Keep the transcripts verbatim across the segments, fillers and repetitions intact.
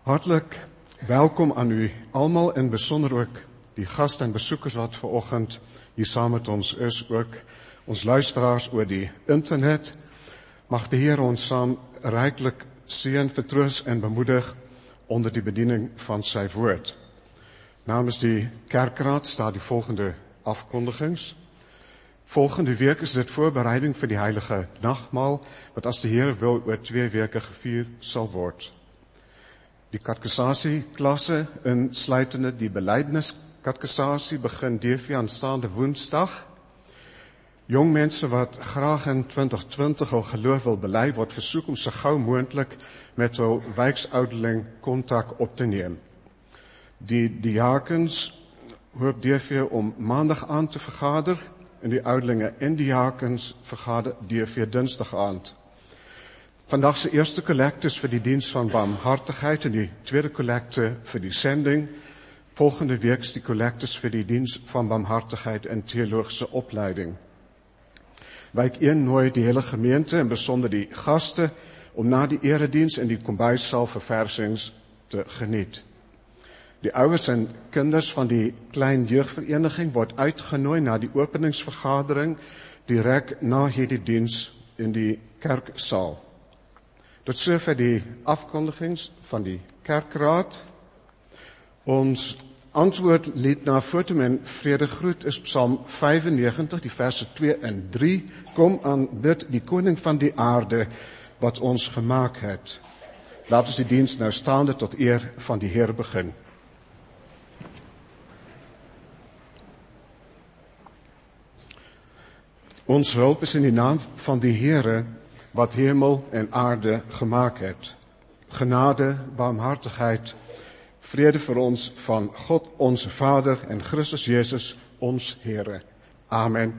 Hartlik welkom aan u almal, en besonder ook die gaste en besoekers wat vanoggend hier saam met ons is, ook ons luisteraars oor die internet. Mag die Here ons saam ryklik seën, vertroos en bemoedig onder die bediening van sy woord. Namens die kerkraad staat die volgende afkondigings. Volgende week is dit voorbereiding vir die heilige nagmaal, wat as die Here wil oor twee weke gevier sal word. Die katekisasie-klasse, insluitende die belydenis-katekisasie, begin D V aanstaande Woensdag. Jong mense wat graag in twintig twintig hul geloof wil bely, word versoek om so gou moontlik met hul wijksouderling kontak op te neem. Die diakens hoop D V om maandag aan te vergader, en die ouderlinge en diakens vergader D V dinsdag aand. Vandag se eerste kollekte is vir die diens van barmhartigheid en die tweede kollekte vir die sending. Volgende week is die kollektes vir die diens van barmhartigheid en teologiese opleiding. Wijk een nooi die hele gemeente en besonder die gaste om na die erediens en die kombuissaal verversings te geniet. Die ouers en kinders van die klein jeugvereniging word uitgenooi na die openingsvergadering direk na hierdie diens in die kerksaal. Tot sover die afkondigings van die kerkraad. Ons antwoordlied na Fotum en Vredegroet is Psalm vyfennegentig, die verse twee en drie. Kom aanbid die koning van die aarde wat ons gemaak het. Laat ons die diens nou staande tot eer van die Here begin. Ons hulp is in die naam van die Here wat hemel en aarde gemaak het. Genade, barmhartigheid, vrede vir ons van God ons Vader en Christus Jezus ons Here. Amen.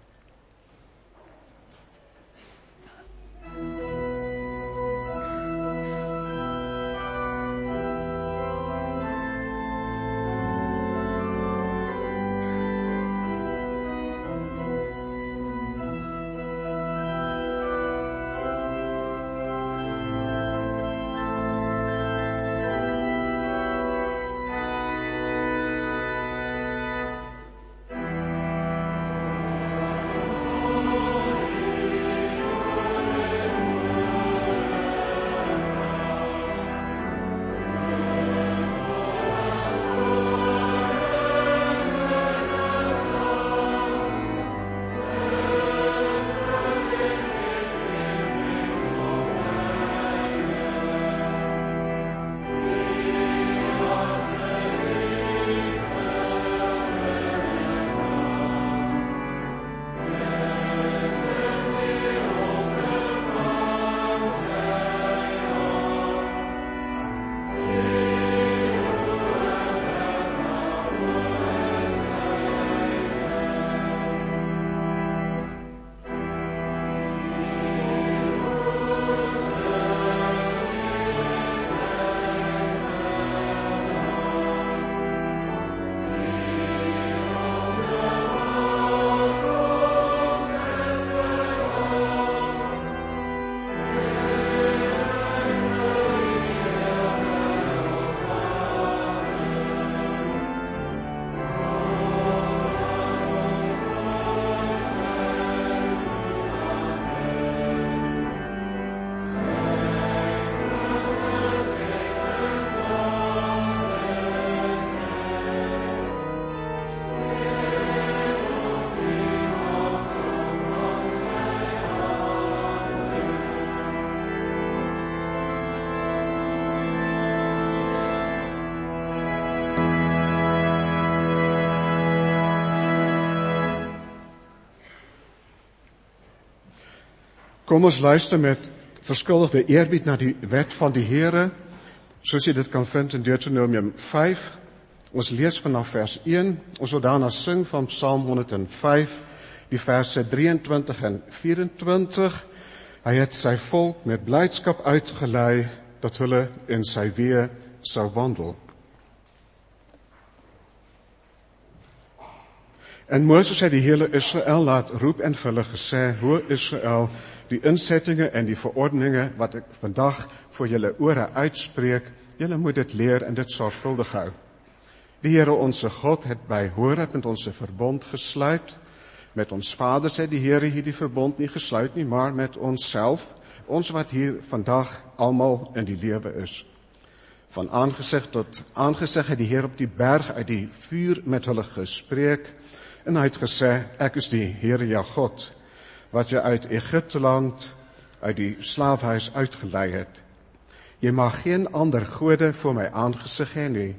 Kom ons luister met verskuldigde eerbied na die wet van die Here, soos jy dit kan vind in Deuteronomium vyf. Ons lees vanaf vers een, ons wil daarna sing van Psalm honderd en vyf, die verse drieëntwintig en vyfentwintig. Hy het sy volk met blydskap uitgelei, dat hulle in sy weë sou wandel. En Moses het die hele Israel laat roep en vir hulle gesê, hoor Israel, die insettinge en die verordeninge wat ek vandag voor julle ore uitspreek, Julle moet dit leer en dit sorgvuldig hou. Die Here onse God het by Horeb met ons 'n verbond gesluit. Met ons vaders het die Here hierdie verbond nie gesluit nie, maar met onsself, ons wat hier vandag almal in die lewe is. Van aangesig tot aangesig het die Here op die berg uit die vuur met hulle gespreek, en hy het gesê, ek is die Here jou God, wat jy uit Egipteland, uit die slaafhuis uitgelei het. Jy mag geen ander gode voor my aangesig hê nie.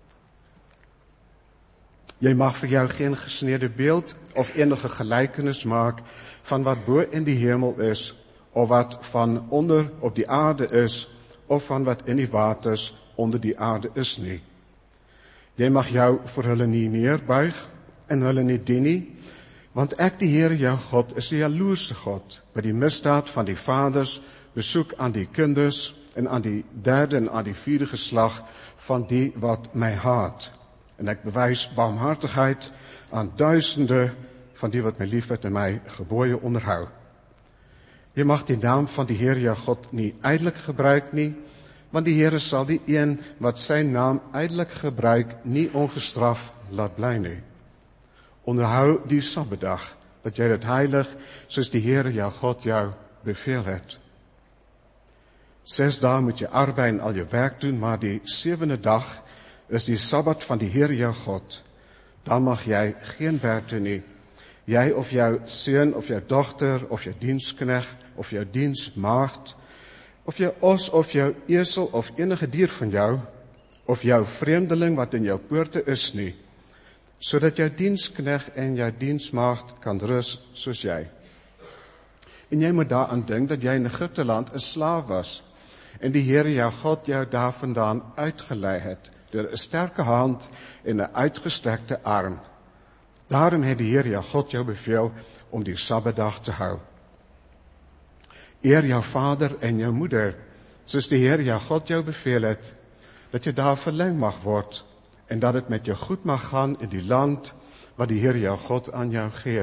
Jy mag vir jou geen gesneede beeld of enige gelykenis maak van wat bo in die hemel is, of wat van onder op die aarde is, of van wat in die waters onder die aarde is nie. Jy mag jou vir hulle nie neerbuig en hulle nie dien nie, want ek die Here jou God is 'n jaloerse God, wat die misdaad van die vaders besoek aan die kinders en aan die derde en aan die vierde geslag van die wat my haat. En ek bewys barmhartigheid aan duisende van die wat my liefhet en my gebooie onderhou. Jy mag die naam van die Here jou God nie ydelik gebruik nie, want die Here sal die een wat sy naam ydelik gebruik nie ongestraf laat bly nie. Onderhou die Sabbatdag, dat jy dit heilig, soos die Here jou God jou beveel het. Ses dae moet jy arbei en al jou werk doen, maar die sewende dag is die Sabbat van die Here jou God. Dan mag jy geen werk doen nie. Jy of jou seun of jou dogter of jou diensknegt of jou diensmaagd of jou os of jou esel of enige dier van jou of jou vreemdeling wat in jou poorte is nie, sodat jou diensknegt en jou diensmaagd kan rus soos jy. En jy moet daaraan dink dat jy in Egipteland 'n slaaf was en die Here jou God jou daarvandaan uitgelei het deur 'n sterke hand en 'n uitgestrekte arm. Daarom het die Here jou God jou beveel om die Sabbatdag te hou. Eer jou vader en jou moeder, soos die Here jou God jou beveel het, dat jy daar verleng mag word en dat dit met jou goed mag gaan in die land wat die Here jou God aan jou gee.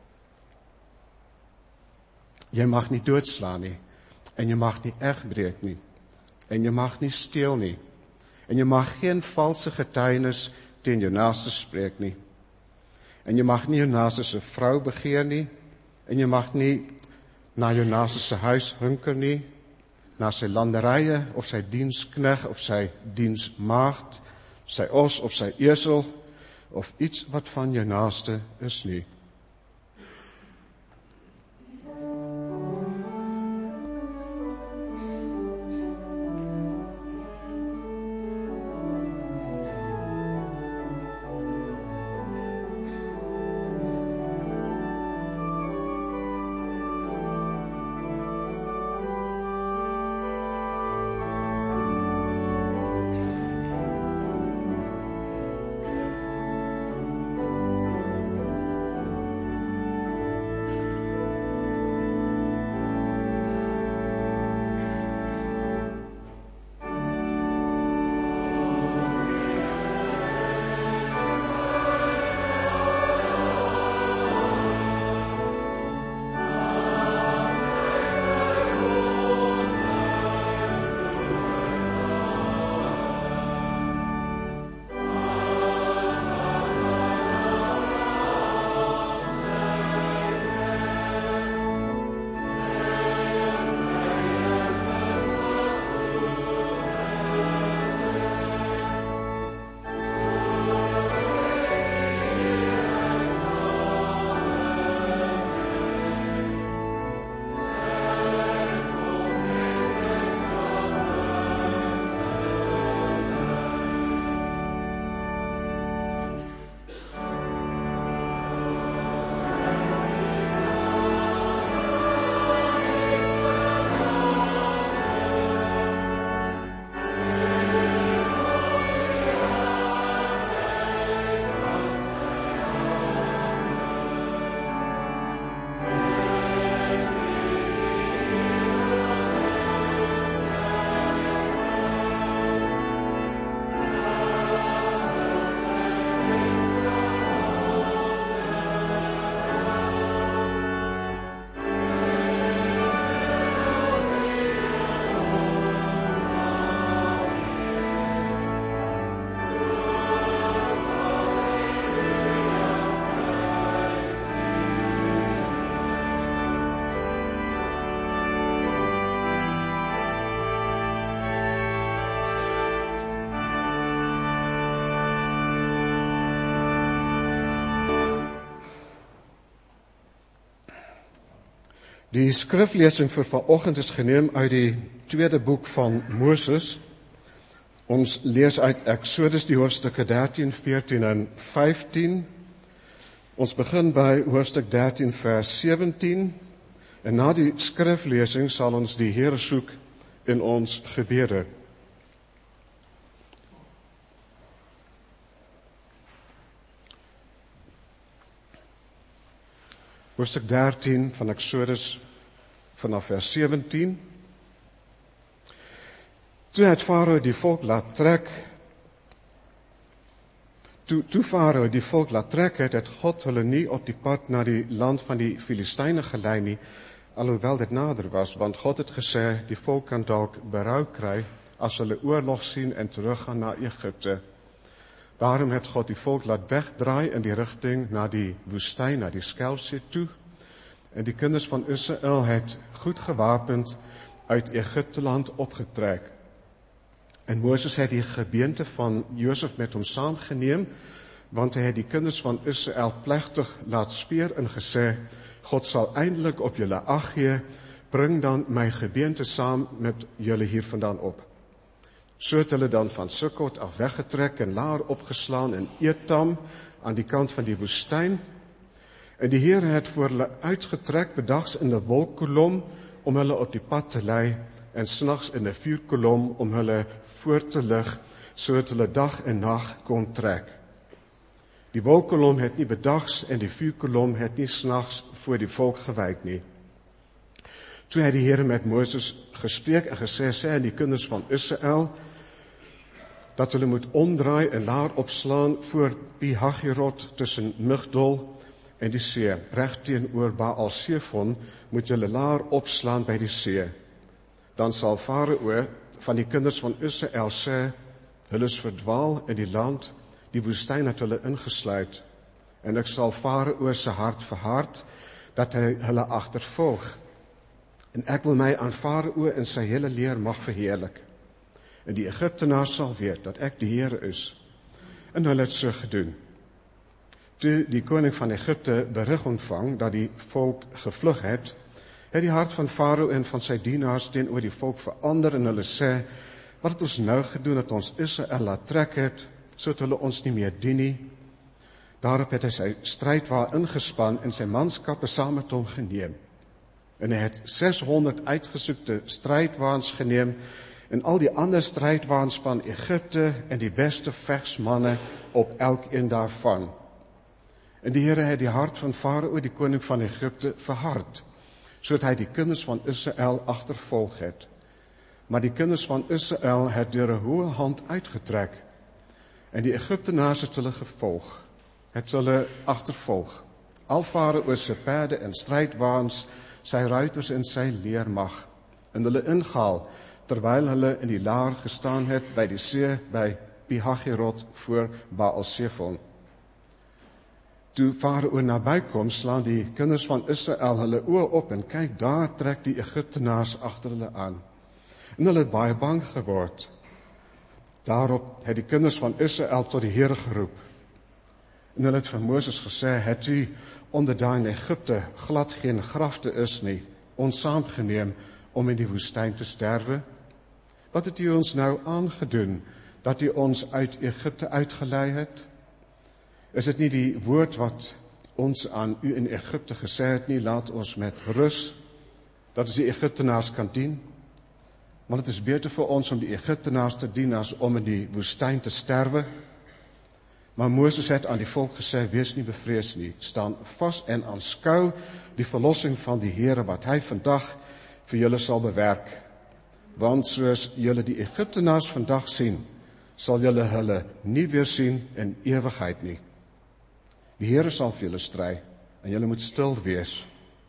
Jy mag nie doodslaan nie, en jy mag nie egbreek nie, en jy mag nie steel nie, en jy mag geen valse getuienis teen jou naaste spreek nie, en jy mag nie jou naaste se vrou begeer nie, en jy mag nie na jou naaste se huis hunker nie, na sy landerye of sy diensknegt of sy diensmaagd, sy os of sy esel of iets wat van jou naaste is nie. Die skriflesing vir vanoggend is geneem uit die tweede boek van Moses. Ons lees uit Exodus die hoofstukke dertien, veertien en vyftien. Ons begin by hoofstuk dertien vers sewentien en na die skriflesing sal ons die Here soek in ons gebede. Hoofstuk dertien van Exodus vanaf vers sewentien. Toe het Farao die volk laat trek, toe, toe Farao die volk laat trek het, het God hulle nie op die pad na die land van die Filistyne gelei nie, alhoewel dit nader was, want God het gesê, die volk kan dalk berou kry, as hulle oorlog sien en teruggaan na Egipte. Daarom het God die volk laat wegdraai in die rigting na die woestyn, na die Skelfsee toe. En die kinders van Israel het goed gewapend uit Egipte land opgetrek. En Moses het die gebeente van Josef met hom saamgeneem, want hy het die kinders van Israel plegtig laat speer en gesê, God sal eindelik op julle ag gee, bring dan my gebeente saam met julle hier vandaan op. So het hulle dan van Sukkot af weggetrek en laar opgeslaan in Etam aan die kant van die woestyn. En die Here het voor hulle uitgetrek bedags in 'n wolkkolom om hulle op die pad te lei en snags in 'n vuurkolom om hulle voor te lig sodat hulle dag en nag kon trek. Die wolkkolom het nie bedags en die vuurkolom het nie snags voor die volk gewyk nie. Toe het die Here met Moses gespreek en gesê, sê aan die kinders van Israel, dat hulle moet omdraai en laar opslaan voor Pi-Hagirot tussen Migdol en die see. Reg teenoor Baal-Zephon moet julle laar opslaan by die see. Dan sal Farao van die kinders van Israel sê, hulle is verdwaal in die land, die woestyn het hulle ingesluit, en ek sal Farao se hart verhard, dat hy hulle agtervolg. En ek wil my aan Farao en sy hele leer mag verheerlik. En die Egiptenaars sal weet dat ek die Here is. En hulle het so gedoen. Toe die koning van Egipte berig ontvang dat die volk gevlug het, het die hart van Farao en van sy dienaars teenoor die volk verander en hulle sê, wat het ons nou gedoen dat ons Israel laat trek het, sodat hulle ons nie meer dien nie. Daarop het hy sy strydwa ingespan en sy manskappe saam met hom geneem. En hy het seshonderd uitgesoekte strydwaans geneem en al die ander strydwaans van Egipte en die beste vegsmanne op elkeen daarvan. En die Here het die hart van Farao, die koning van Egipte, verhard, sodat hy die kinders van Israel agtervolg het. Maar die kinders van Israel het deur 'n hoë hand uitgetrek, en die Egiptenaars het hulle gevolg, het hulle agtervolg. Al Farao se perde en strydwaans, sy ruiters en sy leermag, en hulle ingehaal, terwyl hulle in die laar gestaan het by die see by Pi-Hagirot voor Baal-Zephon. Toe Farao nabykom, slaan die kinders van Israel hulle oë op en kyk, daar trek die Egiptenaars agter hulle aan. En hulle het baie bang geword. Daarop het die kinders van Israel tot die Here geroep. En hulle het vir Moses gesê, het u onder daar in Egipte glad geen grafte is nie, ons saamgeneem om in die woestyn te sterwe? Wat het u ons nou aangedoen, dat u ons uit Egipte uitgelei het? Is dit nie die woord wat ons aan u in Egipte gesê het nie, laat ons met rus, dat ons die Egiptenaars kan dien? Want het is beter vir ons om die Egiptenaars te dien as om in die woestyn te sterwe. Maar Moses het aan die volk gesê, wees nie bevrees nie, staan vas en aanskou die verlossing van die Here wat hy vandag vir julle sal bewerk. Want soos julle die Egiptenaars vandag sien, sal julle hulle nie weer sien in ewigheid nie. Die Here sal vir julle stry en julle moet stil wees.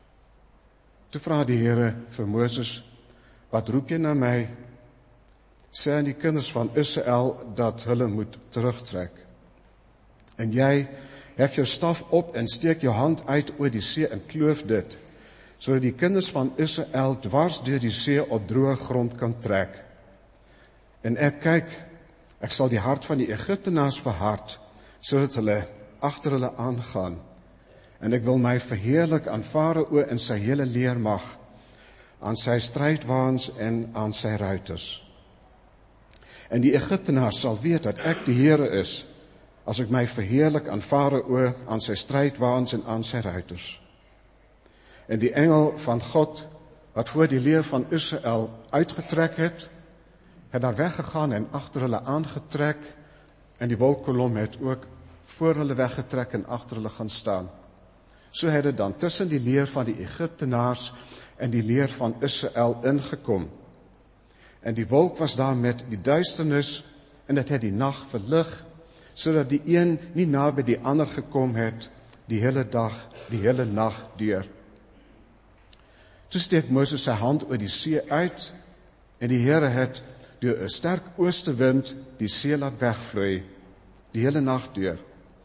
Toe vra die Here vir Moses, wat roep jy na my? Sê aan die kinders van Israel dat hulle moet terugtrek. En jy hef jou staf op en steek jou hand uit oor die see en kloof dit, sodat die kinders van Israel dwars deur die see op droë grond kan trek. En ek kyk, ek sal die hart van die Egiptenaars verhard, sodat hulle agter hulle aangaan. en ek wil my verheerlik aan Farao en sy hele leermag, aan sy strydwaans en aan sy ruiters. En die Egiptenaars sal weet dat ek die Here is, as ek my verheerlik aan Farao, aan sy strydwaans en aan sy ruiters. En die engel van God, wat voor die leer van Israel uitgetrek het, het daar weggegaan en agter hulle aangetrek, en die wolkkolom het ook voor hulle weggetrek en agter hulle gaan staan. So het dit dan tussen die leer van die Egiptenaars en die leer van Israel ingekom. En die wolk was daar met die duisternis, en dit het die nag verlig, sodat die een nie naby die ander gekom het, die hele dag, die hele nag deur. Toe steek Moses sy hand oor die see uit, en die Here het deur 'n sterk oostewind die see laat wegvloei, die hele nag deur.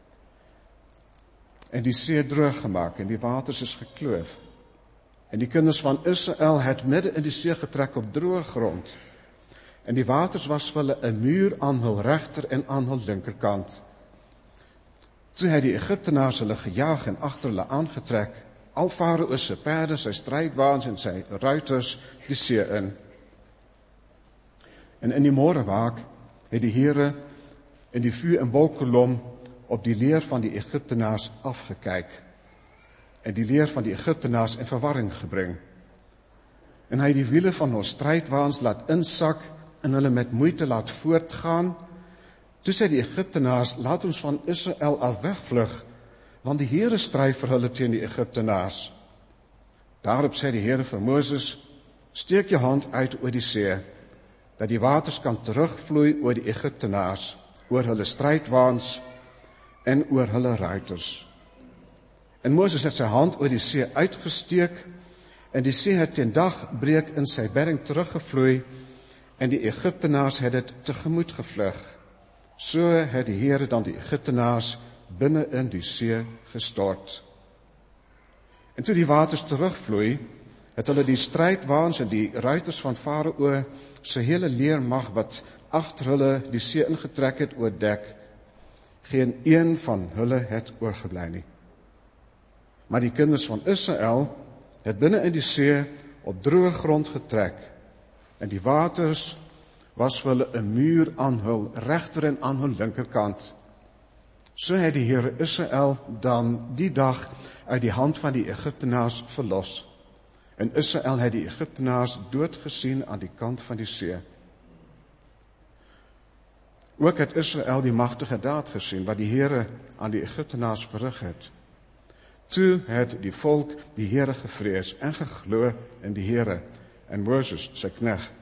En die see droog gemaak, en die waters is gekloof. En die kinders van Israel het midde in die see getrek op droë grond. En die waters was vir hulle 'n muur aan hul regter en aan hul linkerkant. Toe het die Egiptenaars hulle gejaag en agter hulle aangetrek, al Farao se perde, sy strydwaans en sy ruiters die see in. En in die môrewaak het die Here in die vuur en wolkkolom op die leer van die Egiptenaars afgekyk, en die leer van die Egiptenaars in verwarring gebring. En hy het die wiele van ons strydwaans laat insak, en hulle met moeite laat voortgaan. Toe sê die Egiptenaars, laat ons van Israel af wegvlug, want die Here stry vir hulle teen die Egiptenaars. Daarop sê die Here vir Moses, steek jou hand uit oor die see, dat die waters kan terugvloei oor die Egiptenaars, oor hulle strydwaans en oor hulle ruiters. En Moses het sy hand oor die see uitgesteek, en die see het teen dagbreek in sy bedding teruggevloei, en die Egiptenaars het dit tegemoet gevlug. So het die Here dan die Egiptenaars binne in die see gestort. En toe die waters terugvloei, het hulle die strydwaans en die ruiters van Farao sy hele leermag wat agter hulle die see ingetrek het oordek. Geen een van hulle het oorgebly nie. Maar die kinders van Israel het binne in die see op droë grond getrek, en die waters was vir hulle 'n muur aan hul regter en aan hul linkerkant. So het die Here Israel dan die dag uit die hand van die Egiptenaars verlos. En Israel het die Egiptenaars dood gesien aan die kant van die see. Ook het Israel die magtige daad gesien wat die Here aan die Egiptenaars verrig het. Toe het die volk die Here gevrees en geglo in die Here en Moses sy knegt.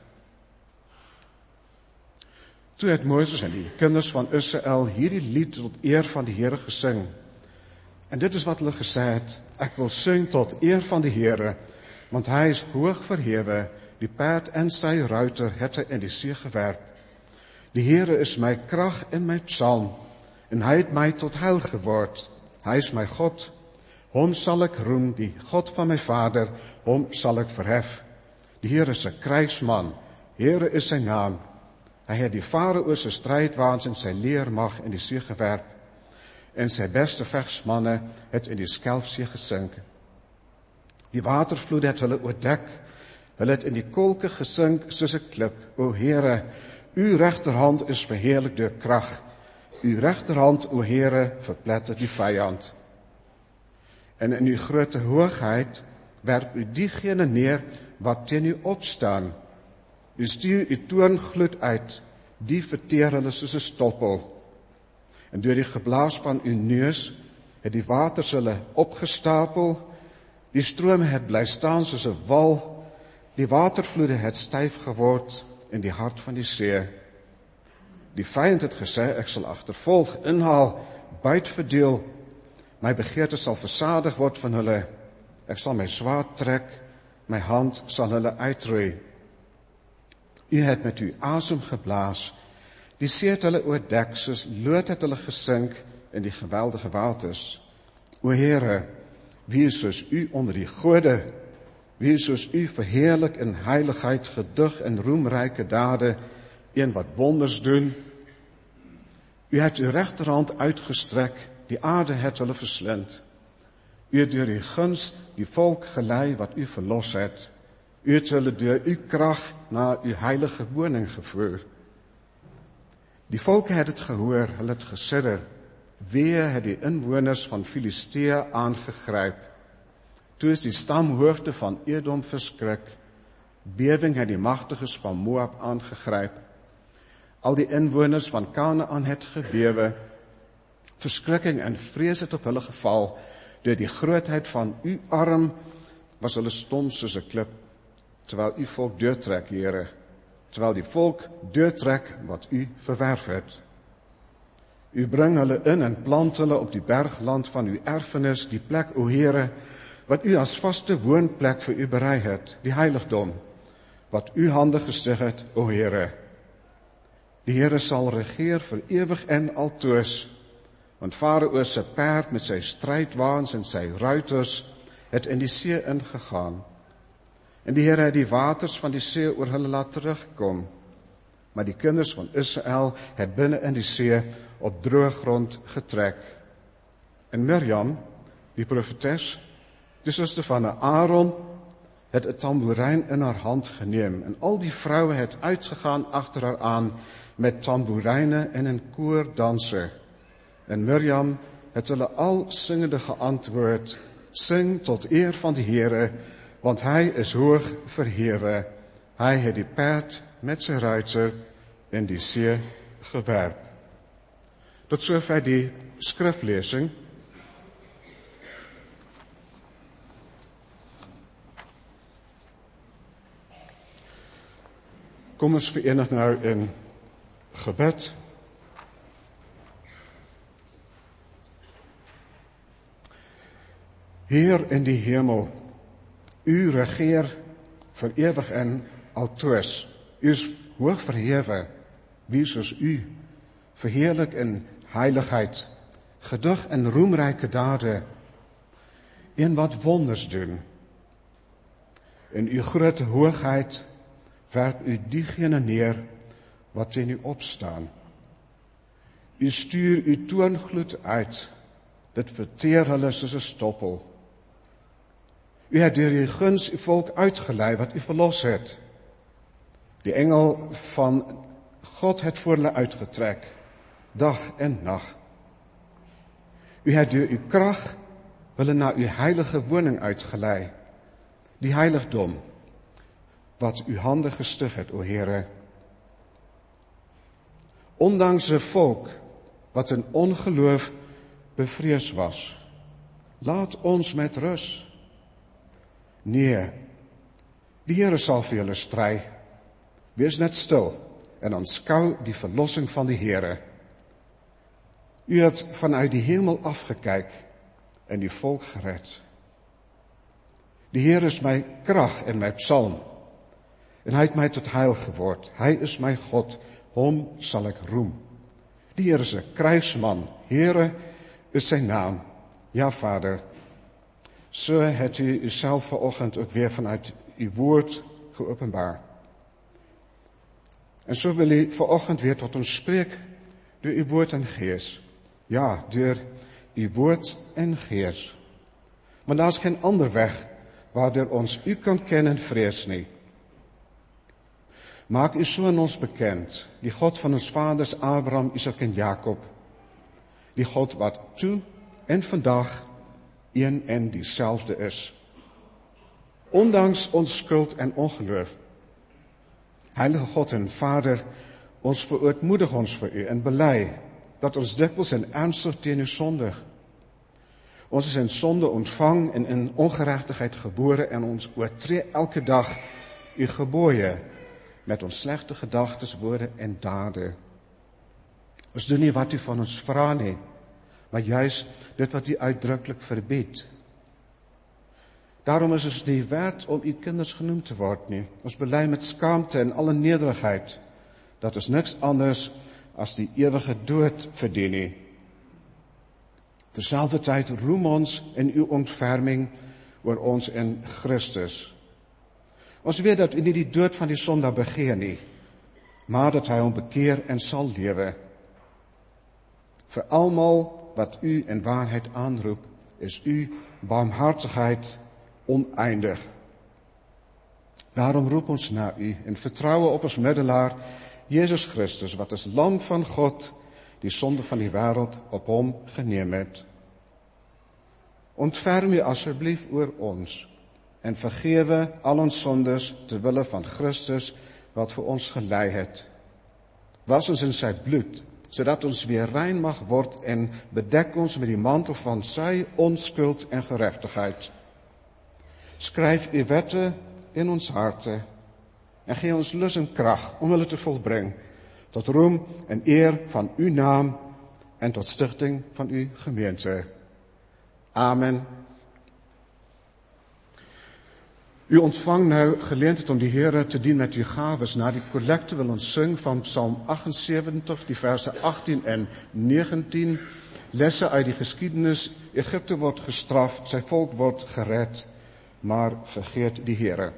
Toe het Moses en die kinders van Israel hierdie lied tot eer van die Here gesing. En dit is wat hulle gesê het, ek wil sing tot eer van die Here, want hy is hoog verhewe, die perd en sy ruiter het hy in die see gewerp. Die Here is my krag en my psalm, en hy het my tot heil geword. Hy is my God, hom sal ek roem, die God van my vader, hom sal ek verhef. Die Here is 'n krygsman, Here is sy naam. Hy het die Farao se strydwaans en sy leermag in die see gewerp, en sy beste vegsmanne het in die Skelfsee gesink. Die watervloed het hulle oordek, hulle het in die kolke gesink soos 'n klip. O Here, u regterhand is verheerlik deur krag. U regterhand, o Here, verpletter die vyand. En in u groote hoogheid werp u diegene neer wat teen u opstaan. U stuur u toorngloed uit, die verteer hulle soos 'n stoppel. En deur die geblaas van u neus het die waters hulle opgestapel, die strome het bly staan soos 'n wal, die watervloede het styf geword in die hart van die see. Die vyand het gesê, ek sal agtervolg, inhaal, buit verdeel, my begeerte sal versadig word van hulle, ek sal my swaard trek, my hand sal hulle uitroei. U het met u asem geblaas, die see het hulle oordek, soos lood het hulle gesink in die geweldige waters. O Here, wie is soos u onder die gode, wie is soos u verheerlik in heiligheid, gedig en roemryke dade, een wat wonders doen. U het uw regterhand uitgestrek, die aarde het hulle verslind. U het deur die guns die volk gelei wat u verlos het. U het hulle deur u krag na u heilige woning gevoer. Die volke het het gehoor, hulle het gesidder. Wee het die inwoners van Filistea aangegryp. Toe is die stamhoofde van Edom verskrik. Bewing het die magtiges van Moab aangegryp. Al die inwoners van Kanaan het gebewe. Verskrikking en vrees het op hulle geval. Deur die grootheid van u arm was hulle stom soos 'n klip, terwyl u volk deurtrek, Here, terwyl die volk deurtrek wat u verwerf het. U bring hulle in en plant hulle op die bergland van u erfenis, die plek, o Here, wat u as vaste woonplek vir u berei het, die heiligdom, wat u hande gestig het, o Here. Die Here sal regeer vir ewig en altoos, want Farao se perd met sy strydwaans en sy ruiters het in die see ingegaan. En die Here het die waters van die see oor hulle laat terugkom. Maar die kinders van Israel het binne in die see op droë grond getrek. En Mirjam, die profetes, die suster van Aaron, het 'n tamboerijn in haar hand geneem. En al die vroue het uitgegaan agter haar aan met tamboeryne en in koordanse. En Mirjam het hulle al singende geantwoord, sing tot eer van die Here, want hy is hoog verhewe. Hy het die perd met sy ruiter in die see gewerp. Tot sover die skriflesing. Kom ons verenig nou in gebed. Heer in die hemel, u regeer vir ewig en altoos. U is hoog verhewe, wie soos u, verheerlik in heiligheid, gedig in roemryke dade, een wat wonders doen. In u grote hoogheid werp u diegene neer wat teen u opstaan. U stuur u toorngloed uit, dit verteer hulle soos 'n stoppel. U het deur u guns u volk uitgelei wat u verlos het. Die engel van God het voor hulle uitgetrek, dag en nag. U het deur u krag hulle na u heilige woning uitgelei, die heiligdom wat u hande gestig het, o Here. Ondanks 'n volk wat in ongeloof bevrees was, laat ons met rus. Nee, die Here sal vir julle stry. Wees net stil en aanskou die verlossing van die Here. U het vanuit die hemel afgekyk en die volk gered. Die Here is my krag en my psalm, en hy het my tot heil geword. Hy is my God, hom sal ek roem. Die Here is 'n krygsman, Here is sy naam. Ja, Vader, so het u uself vanoggend ook weer vanuit uw woord geopenbaar. En so wil u vanoggend weer tot ons spreek deur uw woord en gees. Ja, deur uw woord en gees. Maar daar is geen ander weg waardeur ons u kan ken en vrees nie. Maak u so aan ons bekend, die God van ons vaders Abraham, Isak en Jakob, die God wat toe en vandag een en dieselfde is. Ondanks ons skuld en ongeloof. Heilige God en Vader, ons verootmoedig ons vir u en bely dat ons dikwels en ernstig teen u sondig. Ons is in sonde ontvang en in ongeregtigheid gebore en ons oortree elke dag u gebooie met ons slegte gedagtes, woorde en dade. Ons doen nie wat u van ons vra nie, maar juis dit wat u uitdruklik verbied. Daarom is ons nie werd om u kinders genoem te word nie. Ons bely met skaamte en alle nederigheid dat ons niks anders as die ewige dood verdien nie. Terselfdertyd roem ons in uw ontferming oor ons in Christus. Ons weet dat u nie die dood van die sondaar begeer nie, maar dat hy hom bekeer en sal lewe. Vir almal wat u in waarheid aanroep, is u barmhartigheid oneindig. Daarom roep ons naar u en vertrouwen op ons middelaar, Jezus Christus, wat is lam van God, die sonde van die wêreld op hom geneem het. Ontferm u asseblief oor ons en vergewe al ons sondes ter wille van Christus wat vir ons gelei het. Was ons in sy bloed, sodat ons weer rein mag word en bedek ons met die mantel van sy onskuld en geregtigheid. Skryf u wette in ons harte en gee ons lus en krag om hulle te volbring, tot roem en eer van uw naam en tot stichting van uw gemeente. Amen. U ontvang nou geleentheid om die Here te dien met uw gawes. Na die kollekte wil ons sing van Psalm agtensewentig, die verse agttien en negentien, lesse uit die geskiedenis. Egipte word gestraf, sy volk word gered, maar vergeet die Here.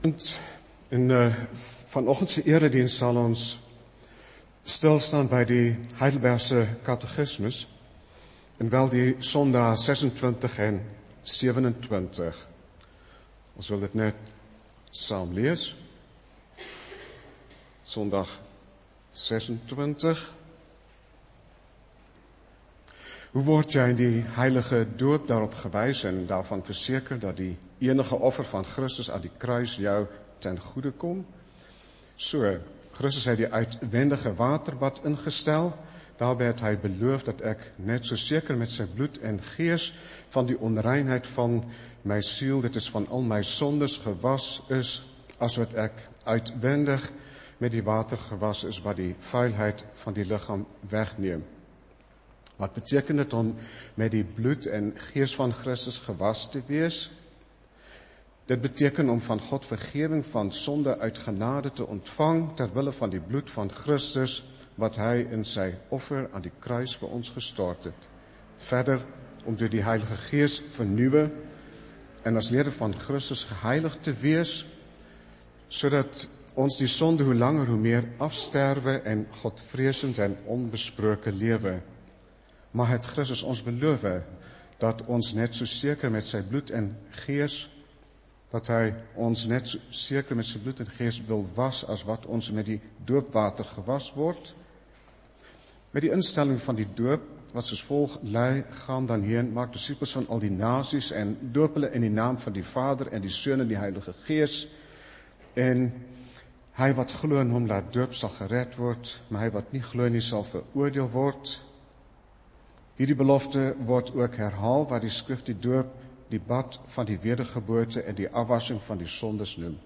In uh, vanoggend se erediens sal ons stilstaan by die Heidelbergse Katekismus, en wel die Sondae sesentwintig en sewenentwintig. Ons wil dit net saam lees. Sondag sesentwintig. Hoe word jy in die heilige doop daarop gewys en daarvan verseker dat die enige offer van Christus aan die kruis jou ten goede kom? So, Christus het die uitwendige waterbad ingestel. Daarbij het hy beloof dat ek net so seker met sy bloed en gees van die onreinheid van my siel, dit is van al my sondes gewas is, as wat ek uitwendig met die water gewas is, wat die vuilheid van die liggaam wegneem. Wat beteken dit om met die bloed en gees van Christus gewas te wees? Dit beteken om van God vergewing van sonde uit genade te ontvang, ter wille van die bloed van Christus, wat hy in sy offer aan die kruis vir ons gestort het. Verder, om deur die Heilige Gees vernuwe en as lede van Christus geheilig te wees, sodat ons die sonde hoe langer hoe meer afsterwe en godvreesend en onbesproke lewe. Maar het Christus ons beloof dat ons net so seker met sy bloed en gees, dat hy ons net so seker met sy bloed en gees wil was as wat ons met die doopwater gewas word. Met die instelling van die doop, wat soos volg lei, gaan dan heen, maak disippels van al die nasies en doop hulle in die naam van die Vader en die Seun en die Heilige Gees. En hy wat glo in hom laat doop sal gered word, maar hy wat nie glo nie sal veroordeel word. Hierdie belofte word ook herhaal wat die skrif die doop, die bad van die wedergeboorte en die afwassing van die sondes noem.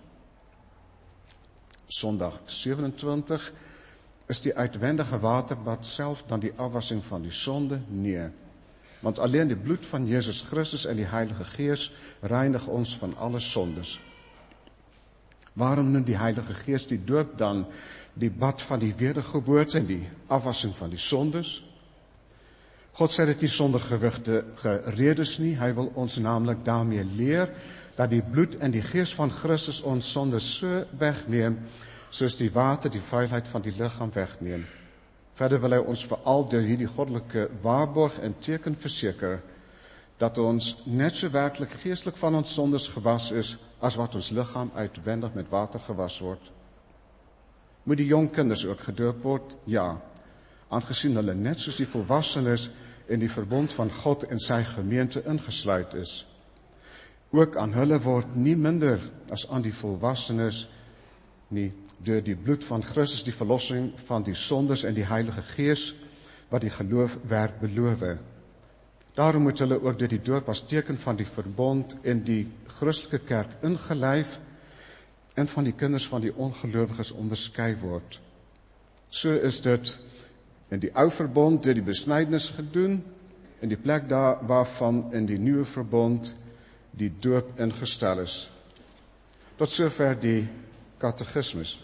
Sondag sewenentwintig is die uitwendige waterbad self dan die afwassing van die sonde? Nee, want alleen die bloed van Jesus Christus en die Heilige Gees reinig ons van alle sondes. Waarom noem die Heilige Gees die doop dan die bad van die wedergeboorte en die afwassing van die sondes? God sê dit nie sonder gewigte geredes nie, hy wil ons namelijk daarmee leer, dat die bloed en die gees van Christus ons sonde so wegneem, soos die water die vuilheid van die liggaam wegneem. Verder wil hy ons veral deur hierdie goddelike waarborg en teken verseker, dat ons net so werklik geestelik van ons sondes gewas is, as wat ons liggaam uitwendig met water gewas word. Moet die jong kinders ook gedoop word? Ja, aangesien hulle net soos die volwassenes in die verbond van God en sy gemeente ingesluit is. Ook aan hulle word nie minder as aan die volwassenes nie, deur die bloed van Christus die verlossing van die sondes en die Heilige Gees, wat die geloof werk beloof. Daarom moet hulle ook deur die doop as teken van die verbond in die Christelike kerk ingelyf en van die kinders van die ongelowiges onderskei word. So is dit in die ou verbond deur die besnydenis gedoen, in die plek daar waarvan in die nuwe verbond die doop ingestel is. Tot sover die katekismus.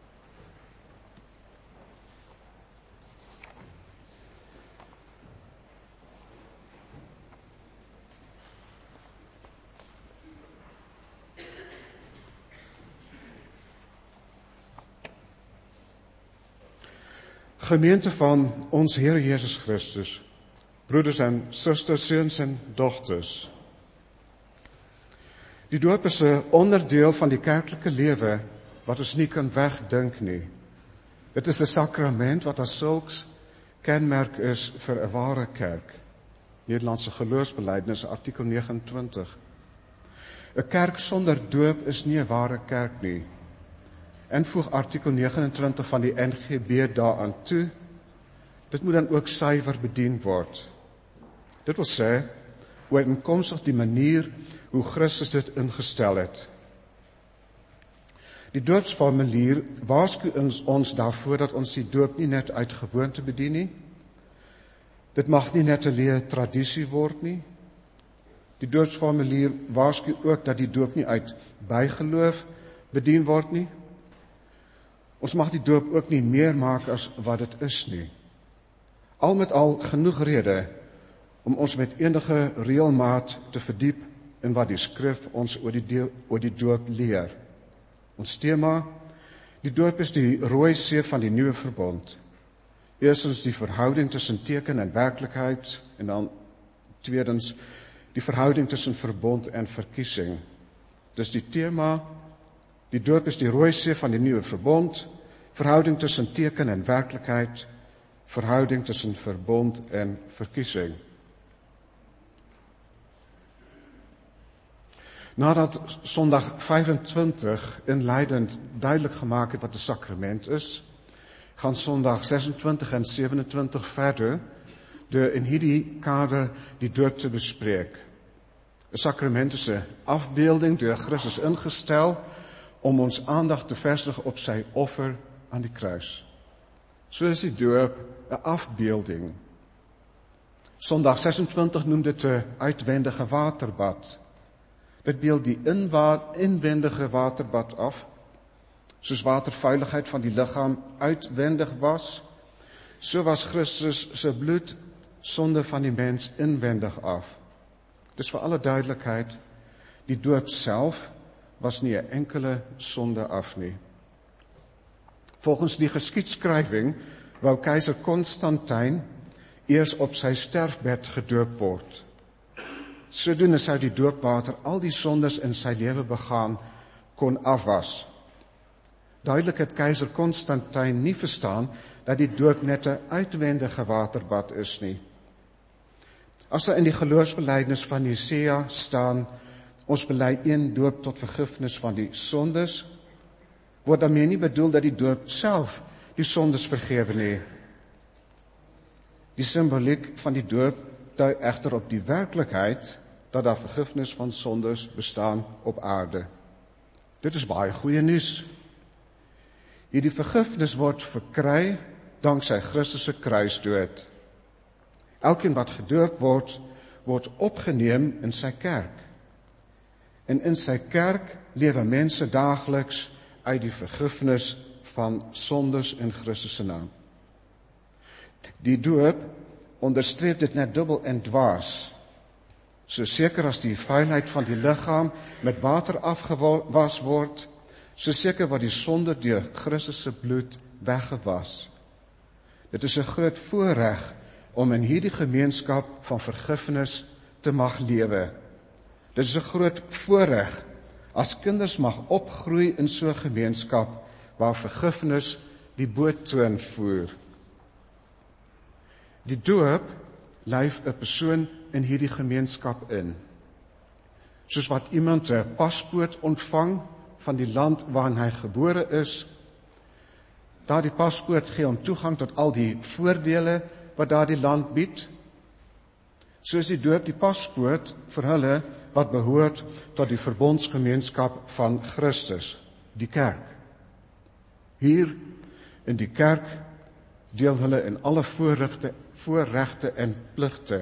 Gemeente van ons Here Jesus Christus, broeders en susters, seuns en dogters. Die doop is 'n onderdeel van die kerklike lewe wat ons nie kan wegdink nie. Dit is 'n sakrament wat as sulks kenmerk is vir 'n ware kerk. Nederlandse Geloofsbelijdenis, artikel negenentwintig. 'n Kerk sonder doop is nie 'n ware kerk nie. En voeg artikel negenentwintig van die N G B daaraan toe, dit moet dan ook suiwer bedien word. Dit wil sê, ooreenkomstig die manier hoe Christus dit ingestel het. Die doopsformulier waarsku ons, ons daarvoor dat ons die doop nie net uit gewoonte bedien nie. Dit mag nie net 'n leë tradisie word nie. Die doopsformulier waarsku ook dat die doop nie uit bygeloof bedien word nie. Ons mag die doop ook nie meer maak as wat dit is nie. Al met al genoeg rede om ons met enige reëlmaat te verdiep in wat die skrif ons oor die, deel, oor die doop leer. Ons tema, die doop is die rooi see van die nuwe verbond. Eerstens die verhouding tussen teken en werklikheid, en dan tweedens die verhouding tussen verbond en verkiesing. Dus die tema, die doop is die rooi see van die nuwe verbond, verhouding tussen teken en werklikheid, verhouding tussen verbond en verkiesing. Nadat Sondag vyfentwintig inleidend duidelik gemaak het wat 'n sakrament is, gaan Sondag sesentwintig en sewenentwintig verder deur in hierdie kader die doop te bespreek. 'n Sakrament is 'n afbeelding deur Christus ingestel om ons aandag te vestig op sy offer aan die kruis. So is die doop 'n afbeelding. Sondag sesentwintig noem dit 'n uitwendige waterbad. Dit beeld die inwa- inwendige waterbad af, soos waterveiligheid van die liggaam uitwendig was, so was Christus se bloed sonde van die mens inwendig af. Dis vir alle duidelikheid, die doop self was nie 'n enkele sonde af nie. Volgens die geskiedskrywing wou keiser Konstantin eers op sy sterfbed gedoop word. Sodoende sou die doopwater al die sondes in sy lewe begaan kon afwas. Duidelik het keiser Konstantin nie verstaan dat die doop net 'n uitwendige waterbad is nie. As daar in die geloofsbelijdenis van Nicea staan, ons bely een doop tot vergifnis van die sondes, word daarmee nie bedoel dat die doop self die sondes vergewe nie. Die simboliek van die doop dui egter op die werklikheid dat daar vergifnis van sondes bestaan op aarde. Dit is baie goeie nuus. Hierdie vergifnis word verkry danksy Christus se kruisdood. Elkeen wat gedoop word, word opgeneem in sy kerk. En in sy kerk lewe mense daagliks uit die vergifnis van sondes in Christus se naam. Die doop onderstreep dit net dubbel en dwars. So seker as die vuilheid van die liggaam met water afgewas word, so seker wat die sonde deur Christus se bloed weggewas. Dit is 'n groot voorreg om in hierdie gemeenskap van vergifnis te mag lewe. Dit is 'n groot voorreg as kinders mag opgroei in so 'n gemeenskap waar vergifnis die boottoon voer. Die doop lyf 'n persoon in hierdie gemeenskap in. Soos wat iemand 'n paspoort ontvang van die land waarin hy gebore is, daardie paspoort gee hom toegang tot al die voordele wat daardie land bied. So is die doop die paspoort vir hulle wat behoort tot die verbondsgemeenskap van Christus, die kerk. Hier in die kerk deel hulle in alle voorregte, voorregte en pligte.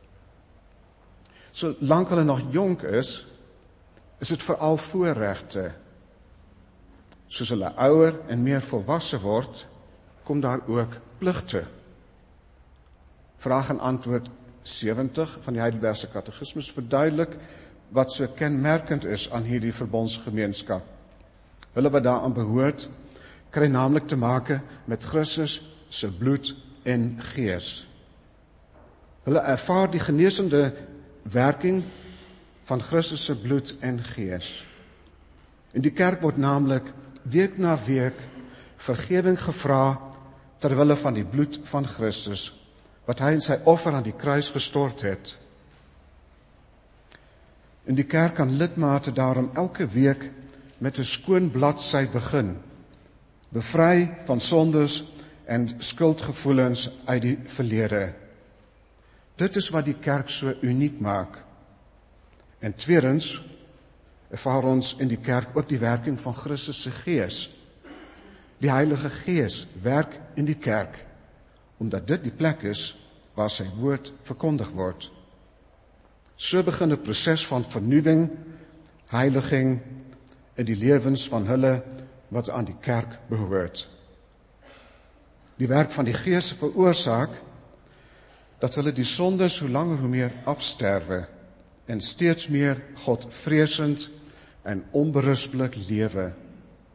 Solank hulle nog jonk is, is dit veral voorregte. Soos hulle ouer en meer volwasse word, kom daar ook pligte. Vraag en antwoord sewentig van die Heidelbergse Katekismus verduidelik wat so kenmerkend is aan hierdie verbondsgemeenskap. Hulle wat daaraan behoort, kry naamlik te make met Christus se bloed en gees. Hulle ervaar die genesende werking van Christus se bloed en gees. In die kerk word naamlik week na week vergewing gevra ter wille van die bloed van Christus, wat hy in sy offer aan die kruis gestort het. In die kerk kan lidmate daarom elke week met 'n skoon bladsy begin, bevry van sondes en skuldgevoelens uit die verlede. Dit is wat die kerk so uniek maak. En tweedens ervaar ons in die kerk ook die werking van Christus se Gees. Die Heilige Gees werk in die kerk, omdat dit die plek is waar sy woord verkondig word. So begin 'n proses van vernuwing, heiliging in die lewens van hulle wat aan die kerk behoort. Die werk van die Gees veroorsaak dat hulle die sondes hoe langer hoe meer afsterwe en steeds meer Godvreesend en onberispelik lewe.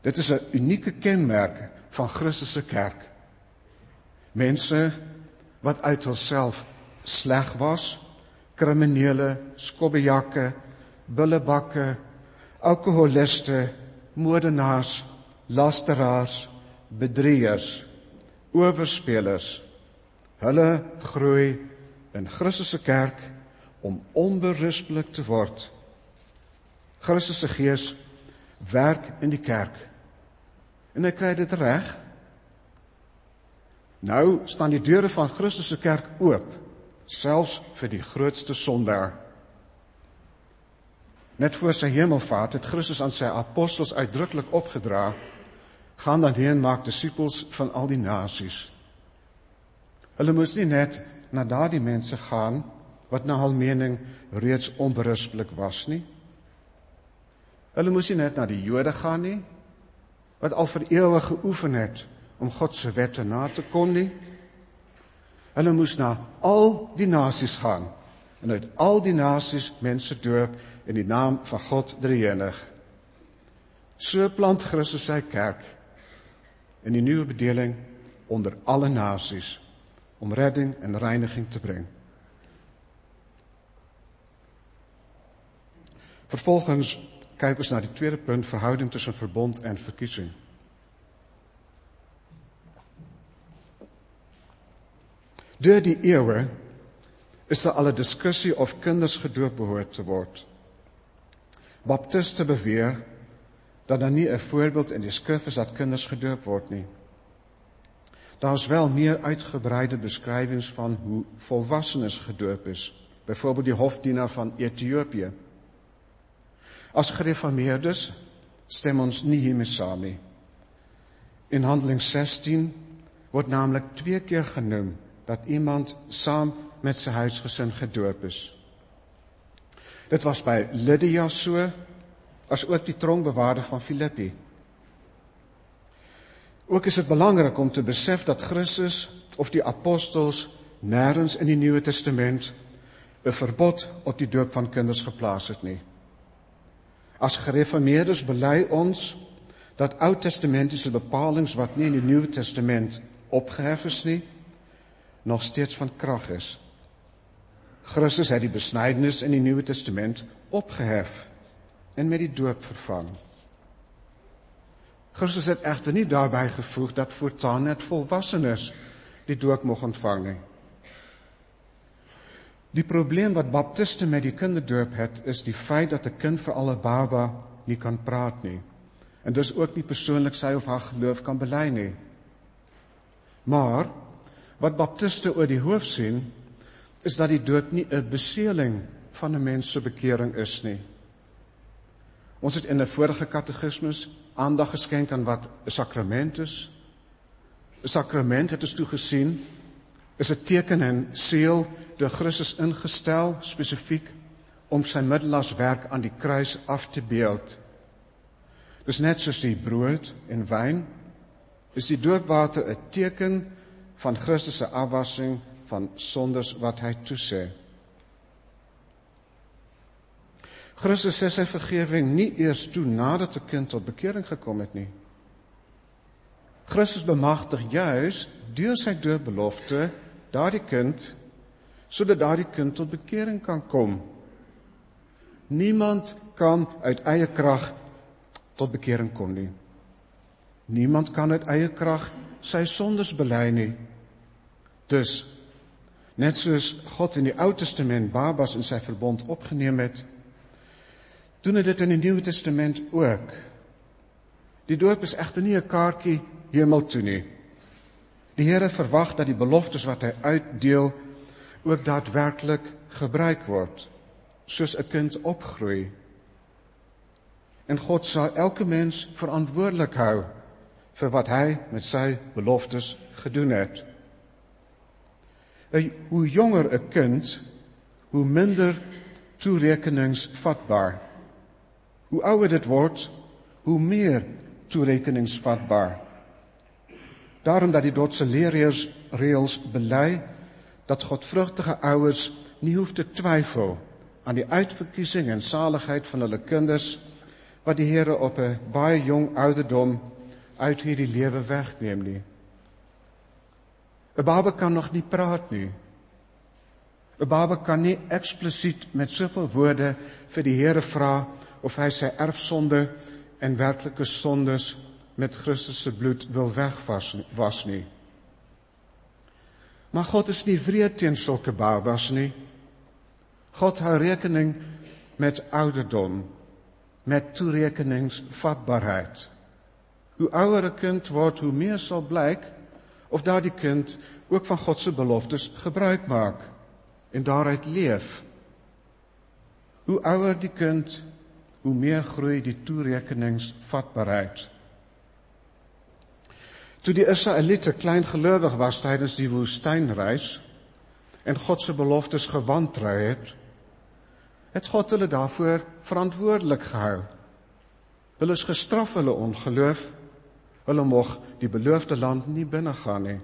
Dit is 'n unieke kenmerk van Christus se kerk. Mense wat uit hulself sleg was, kriminele, skobbejakke, bullebakke, alkoholiste, moordenaars, lasteraars, bedrieërs, oorspelers. Hulle groei in Christus se kerk om onberuspelik te word. Christus se Gees werk in die kerk. En hy kry dit reg. Nou staan die deure van Christus se kerk oop, selfs vir die grootste sondaar. Net voor sy hemelvaart het Christus aan sy apostels uitdruklik opgedra, gaan dan heen maak disippels van al die nasies. Hulle moes nie net na daardie mense gaan, wat na hul mening reeds onberuspelik was nie. Hulle moes nie net na die Jode gaan nie, wat al vir eeue geoefen het om God se wette na te kom nie. Hulle moes na al die nasies gaan, en uit al die nasies mense doop in die naam van God Drie-enig. So plant Christus sy kerk in die nuwe bedeling onder alle nasies, om redding en reiniging te bring. Vervolgens kyk ons na die tweede punt, verhouding tussen verbond en verkiesing. Deur die eeue is daar al 'n diskussie of kinders gedoop behoort te word. Baptiste beweer dat daar nie 'n voorbeeld in die skrif is dat kinders gedoop word nie. Daar is wel meer uitgebreide beskrywings van hoe volwassenes gedoop is, byvoorbeeld die hofdienaar van Ethiopië. As gereformeerdes stem ons nie hiermee saam nie. In Handeling sestien word namelijk twee keer genoem dat iemand saam met sy huisgesin gedoop is. Dit was by Lydia so, as ook die tronkbewaarder van Filippi. Ook is het belangrik om te besef dat Christus of die apostels nêrens in die Nuwe Testament 'n verbod op die doop van kinders geplaas het nie. As gereformeerdes bely ons dat oud-testamentiese bepalings wat nie in die Nuwe Testament opgehef is nie, nog steeds van krag is. Christus het die besnydenis in die Nuwe Testament opgehef en met die doop vervang. Christus het egter nie daarbij gevoeg dat voortaan net volwassenes die doop mag ontvang nie. Die probleem wat baptiste met die kinderdoop het, is die feit dat 'n kind vir alle baba nie kan praat nie, en dus ook nie persoonlik sy of haar geloof kan bely nie. Maar, wat baptiste oor die hoof sien, is dat die doop nie 'n beseeling van 'n mens se bekering is nie. Ons het in 'n vorige katekismus aandag geskenk aan wat 'n sakrament is. 'n Sakrament het ons toe gesien, is 'n teken en seël deur Christus ingestel, spesifiek om sy middelaarswerk aan die kruis af te beeld. Dus net soos die brood en wyn, is die doopwater 'n teken van Christus se afwassing van sondes wat hy toesê. Christus sê sy vergewing nie eers toe nadat 'n kind tot bekering gekom het nie. Christus bemagtig juis deur sy doopbelofte daardie kind, sodat daardie kind tot bekering kan kom. Niemand kan uit eie krag tot bekering kom nie. Niemand kan uit eie krag sy sondes bely nie. Dus, net soos God in die Ou Testament babas in sy verbond opgeneem het, doen hy dit in die Nuwe Testament ook. Die doop is egter nie 'n kaartjie hemel toe nie. Die Here verwag dat die beloftes wat hy uitdeel ook daadwerklik gebruik word, soos 'n kind opgroei. En God sal elke mens verantwoordelik hou vir wat hy met sy beloftes gedoen het. Hoe jonger 'n kind, hoe minder toerekeningsvatbaar. Hoe ouer dit word, hoe meer toerekeningsvatbaar. Daarom dat die Dordtse leerreëls bely dat godvrugtige ouers nie hoef te twyfel aan die uitverkiesing en saligheid van hulle kinders, wat die Here op 'n baie jong ouderdom uit hierdie lewe wegneem nie. 'n Baba kan nog nie praat nie. 'n Baba kan nie eksplisiet met soveel woorde vir die Here vra of hy sy erfsonde en werklike sondes met Christus se bloed wil wegwas was nie. Maar God is nie wreed teen sulke babas nie. God hou rekening met ouderdom, met toerekeningsvatbaarheid. Hoe ouer 'n kind word, hoe meer sal blyk of daardie kind ook van God se beloftes gebruik maak en daaruit leef. Hoe ouer die kind, hoe meer groei die toerekeningsvatbaarheid. Toe die Israeliete kleingelowig was tydens die woestynreis en God se beloftes gewantry het, het God hulle daarvoor verantwoordelik gehou. Hulle is gestraf hulle ongeloof, hulle moeg die beloofde land nie binnegaan nie.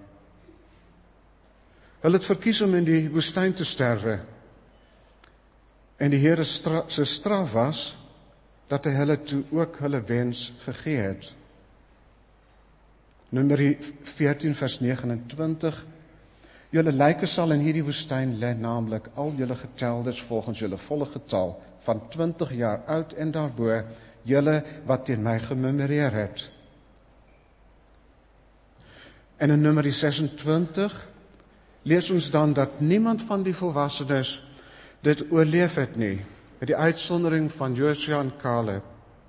Hulle het verkies om in die woestyn te sterwe, en die Here stra- se straf was, dat hy hulle toe ook hulle wens gegee het. Numeri veertien vers negenentwintig, julle lyke sal in hierdie woestyn lê, naamlik al julle geteldes volgens julle volle getal, van twintig jaar oud en daarbo, julle wat teen my gememoreer het. En in Numeri sesentwintig, lees ons dan dat niemand van die volwassenes dit oorleef het nie, met die uitsondering van Josua en Caleb.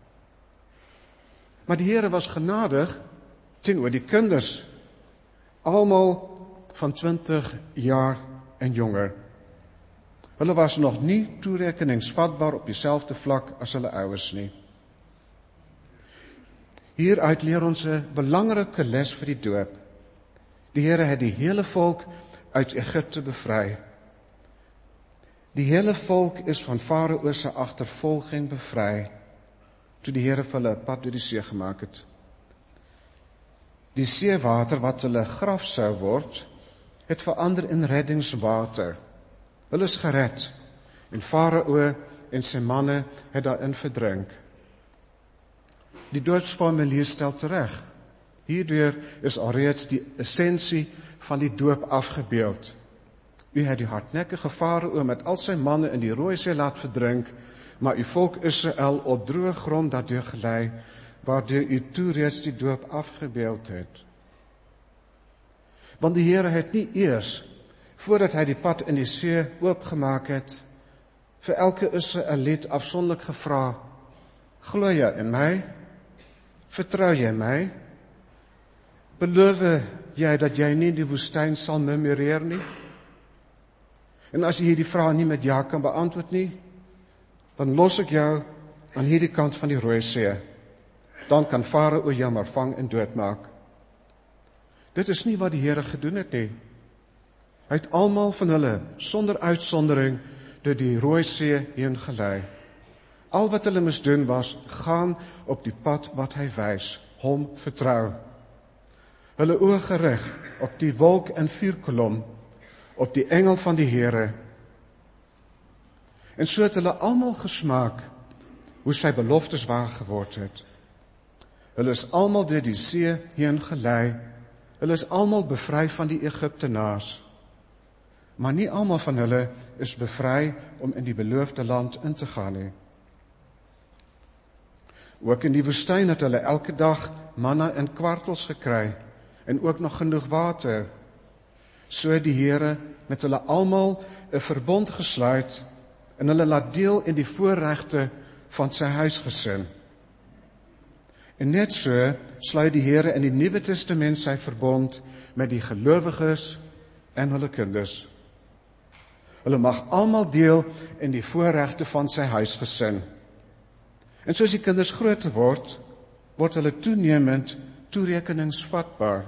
Maar die Here was genadig teenoor die kinders, almal van twintig jaar en jonger. Hulle was nog nie toerekeningsvatbaar op dieselfde vlak as hulle ouers nie. Hieruit leer ons 'n belangrike les vir die doop. Die Here het die hele volk uit Egipte bevry. Die hele volk is van Farao se agtervolging bevry, toe die Here vir hulle 'n pad deur die see gemaak het. Die seewater wat hulle graf sou word, het verander in reddingswater. Hulle is gered, en Farao en sy manne het daarin verdrink. Die doodsformulier stel tereg. Hierdeur is alreeds die essensie van die doop afgebeeld. U het die hardnekkige Farao met al sy manne in die Rooi See laat verdrink, maar u volk Israel op droë grond daardeur gelei, waardeur u toe reeds die doop afgebeeld het. Want die Here het nie eers, voordat hy die pad in die see oopgemaak het, vir elke Israeliet afsonderlik gevra, glo jy in my? Vertrou jy my? Beloof jy dat jy nie die woestyn sal memoreer nie? En as jy hierdie vraag nie met ja kan beantwoord nie, dan los ek jou aan hierdie kant van die Rooi See. Dan kan Farao jou maar vang en doodmaak. Dit is nie wat die Here gedoen het nie. Hy het almal van hulle, sonder uitsondering, deur die Rooi See heen gelei. Al wat hulle moes doen was, gaan op die pad wat hy wys, hom vertrou. Hulle oë gerig op die wolk en vuurkolom, op die engel van die Here. En so het hulle almal gesmaak, hoe sy beloftes waar geword het. Hulle is almal deur die see heen gelei, hulle is almal bevry van die Egiptenaars. Maar nie almal van hulle is bevry om in die beloofde land in te gaan nie. Ook in die woestyn het hulle elke dag manna en kwartels gekry, en ook nog genoeg water. So het die Here met hulle almal 'n verbond gesluit, en hulle laat deel in die voorregte van sy huisgesin. En net so sluit die Here in die Nuwe Testament sy verbond met die gelowiges en hulle kinders. Hulle mag almal deel in die voorregte van sy huisgesin. En soos die kinders groter word, word hulle toenemend toerekeningsvatbaar.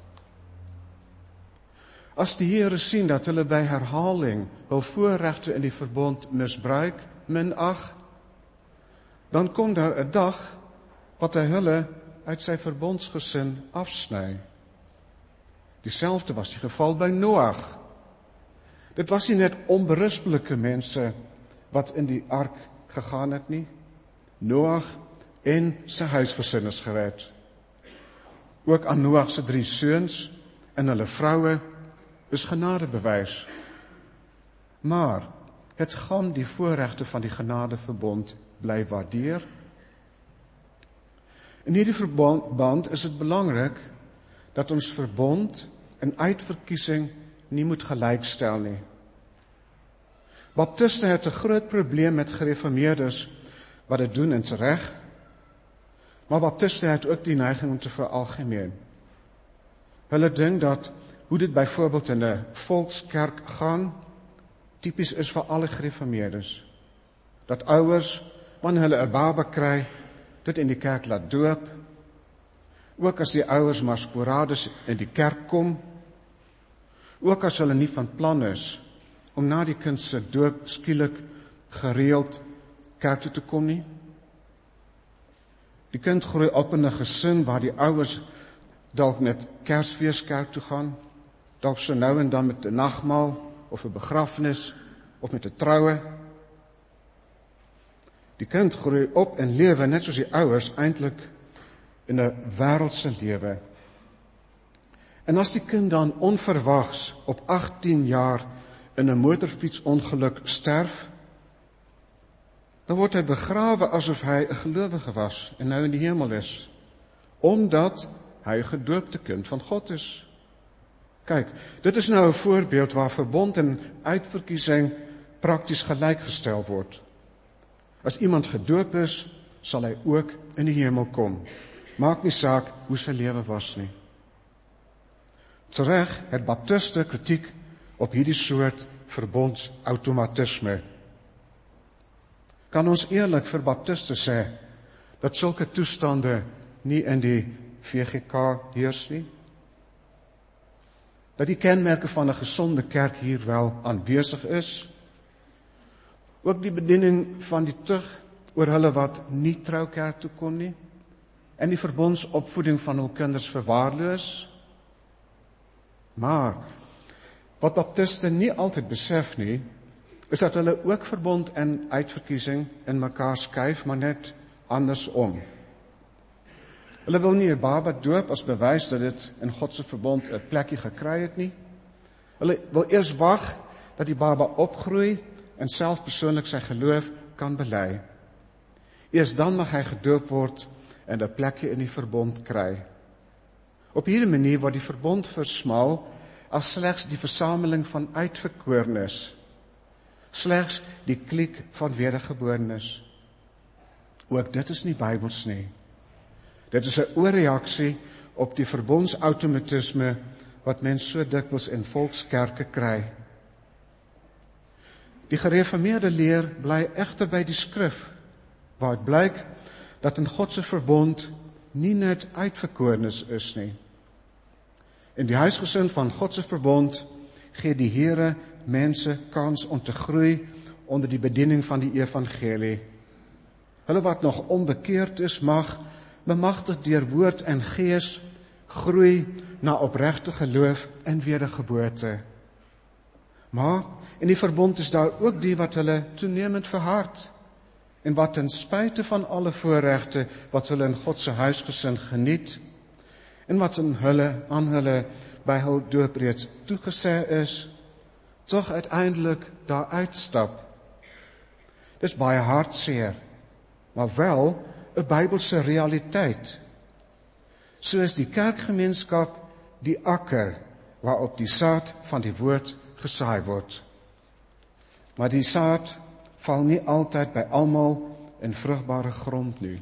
As die Here sien dat hulle by herhaling hul voorregte in die verbond misbruik, minag, dan kom daar 'n dag wat hy hulle uit sy verbondsgesin afsny. Dieselfde was die geval by Noag. Dit was nie net onberispelike mense wat in die ark gegaan het nie. Noag, en sy huisgesin is gered. Ook aan Noag se drie seuns en hulle vroue is genade bewys. Maar het gaan die voorregte van die genadeverbond bly waardeer. In hierdie verband is dit belangrik dat ons verbond en uitverkiesing nie moet gelykstel nie. Baptiste het 'n groot probleem met gereformeerdes wat dit doen en reg. Maar baptiste het ook die neiging om te veralgemeen. Hulle dink dat hoe dit byvoorbeeld in 'n volkskerk gaan, tipies is vir alle gereformeerdes. Dat ouers, wanneer hulle 'n baba kry, dit in die kerk laat doop. Ook as die ouers maar sporadies in die kerk kom. Ook as hulle nie van plan is om na die kind se doop skielik gereeld kerk toe te kom nie. Die kind groei op in 'n gesin waar die ouers dalk met Kersfees kerk toe gaan, dalk so nou en dan met 'n nagmaal of 'n begrafnis of met 'n troue. Die kind groei op en lewe net soos die ouers eintlik in 'n wêreldse lewe. En as die kind dan onverwags op agttien jaar in 'n motorfietsongeluk sterf, dan word hy begrawe asof hy 'n gelowige was en nou in die hemel is, omdat hy 'n gedoopte kind van God is. Kyk, dit is nou 'n voorbeeld waar verbond en uitverkiesing prakties gelykgestel word. As iemand gedoop is, sal hy ook in die hemel kom. Maak nie saak hoe sy lewe was nie. Tereg het baptiste kritiek op hierdie soort verbondsautomatisme. Kan ons eerlik vir baptiste sê dat sulke toestande nie in die V G K heers nie? Dat die kenmerke van 'n gesonde kerk hier wel aanwesig is? Ook die bediening van die tug oor hulle wat nie trou kerk toe kon nie, en die verbondsopvoeding van hul kinders verwaarloos. Maar wat baptiste nie altyd besef nie, is dat hulle ook verbond en uitverkiesing in mekaar skuif, maar net andersom. Hulle wil nie 'n baba doop as bewys dat dit in God se verbond 'n plekkie gekry het nie. Hulle wil eers wag dat die baba opgroei en self persoonlik sy geloof kan bely. Eers dan mag hy gedoop word en 'n plekkie in die verbond kry. Op hierdie manier word die verbond versmal as slegs die versameling van uitverkorenes, slegs die kliek van wedergeborenes. Ook dit is nie Bybels nie. Dit is 'n oorreaksie op die verbondsautomatisme wat mens so dikwels in volkskerke kry. Die gereformeerde leer bly egter by die skrif, waaruit blyk dat in God se verbond nie net uitverkorenes is nie. In die huisgesin van God se verbond gee die Here mense kans om te groei onder die bediening van die evangelie. Hulle wat nog onbekeerd is, mag bemagtig deur woord en gees groei na opregte geloof en wedergeboorte. Maar in die verbond is daar ook die wat hulle toenemend verhard en wat ten spyte van alle voorregte wat hulle in God se huisgesin geniet en wat in hulle aan hulle by hul doop reeds toegesê is, tog uiteindelik daar uitstap. Dis baie hartseer, maar wel 'n Bybelse realiteit. So is die kerkgemeenskap die akker waarop die saad van die woord gesaai word. Maar die saad val nie altyd by almal in vrugbare grond nie.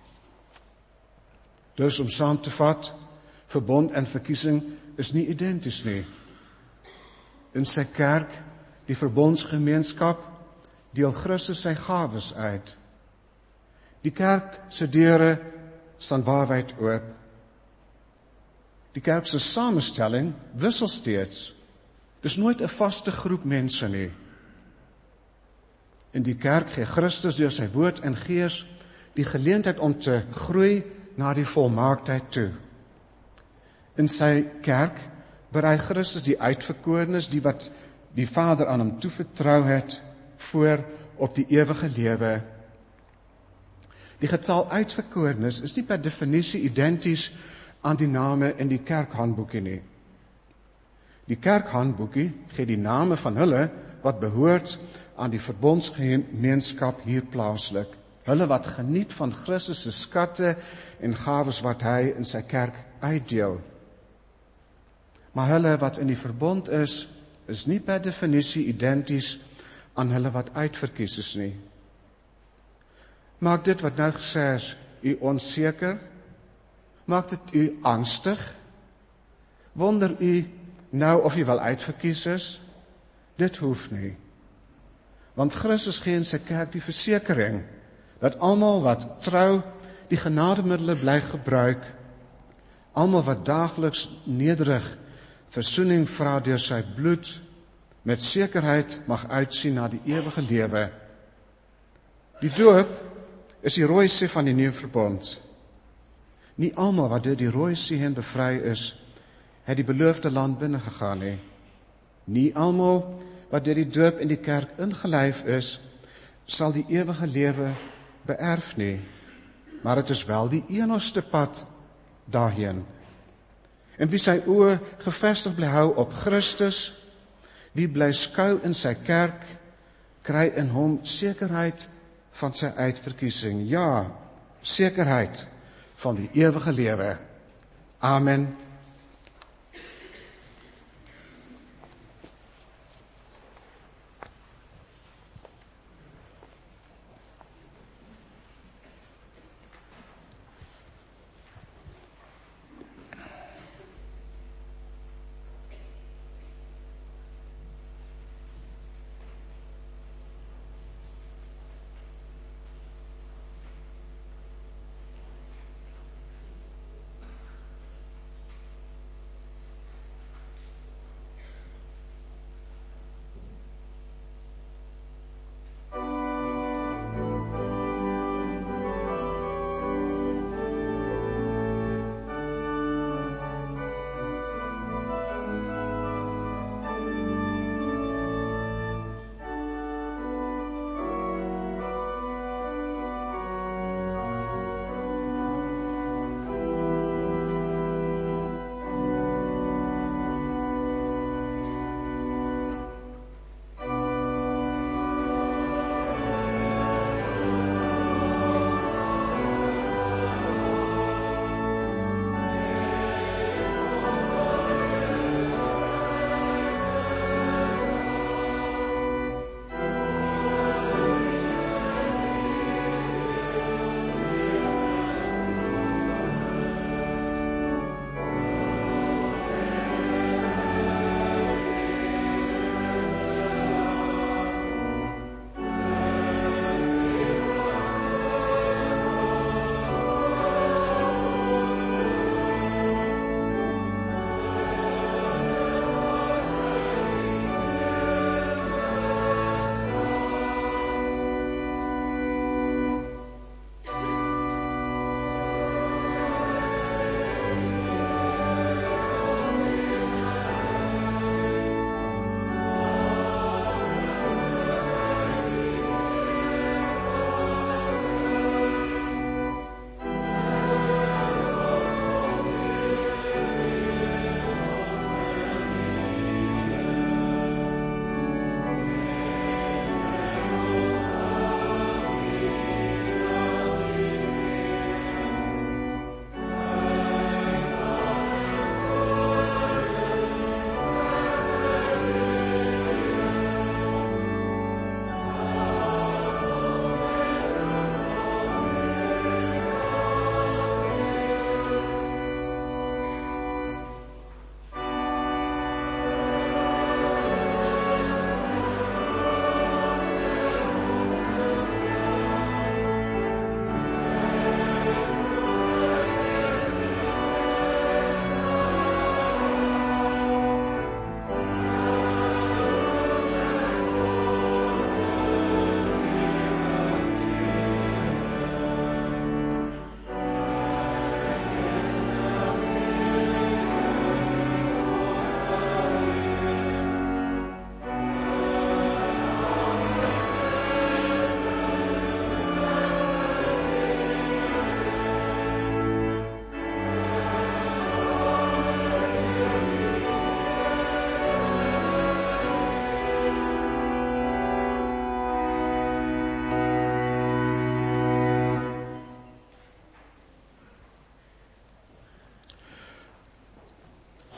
Dus om saam te vat, verbond en verkiesing is nie identies nie. In sy kerk, die verbondsgemeenskap, deel Christus sy gawes uit. Die kerk se deure staan waarwyd oop. Die kerk se samestelling wissel steeds. Dis nooit 'n vaste groep mense nie. In die kerk gee Christus deur sy woord en gees die geleentheid om te groei na die volmaaktheid toe. In sy kerk berei Christus die uitverkorenes, die wat die Vader aan hom toevertrou het, voor op die ewige lewe. Die getal uitverkorenes is nie per definisie identies aan die name in die kerkhandboekie nie. Die kerkhandboekie gee die name van hulle wat behoort aan die verbondsgemeenskap hier plaaslik. Hulle wat geniet van Christus se skatte en gawes wat hy in sy kerk uitdeel. Maar hulle wat in die verbond is, is nie per definisie identies aan hulle wat uitverkies is nie. Maak dit wat nou gesê is, u onseker? Maak dit u angstig? Wonder u nou of u wel uitverkies is? Dit hoef nie. Want Christus gee in sy kerk die versekering, dat almal wat trou, die genademiddele bly gebruik, almal wat daagliks nederig versoening vra deur sy bloed, met sekerheid mag uitsien na die ewige lewe. Die doop is die rooi see van die nuwe verbond. Nie almal wat deur die rooi see heen bevry is, het die beloofde land binnengegaan nie. Nie almal wat deur die doop in die kerk ingelyf is, sal die ewige lewe beerf nie. Maar dit is wel die enigste pad daarheen. En wie sy oë gefestig bly hou op Christus, wie bly skuil in sy kerk, kry in hom sekerheid van sy uitverkiesing. Ja, sekerheid van die ewige lewe. Amen.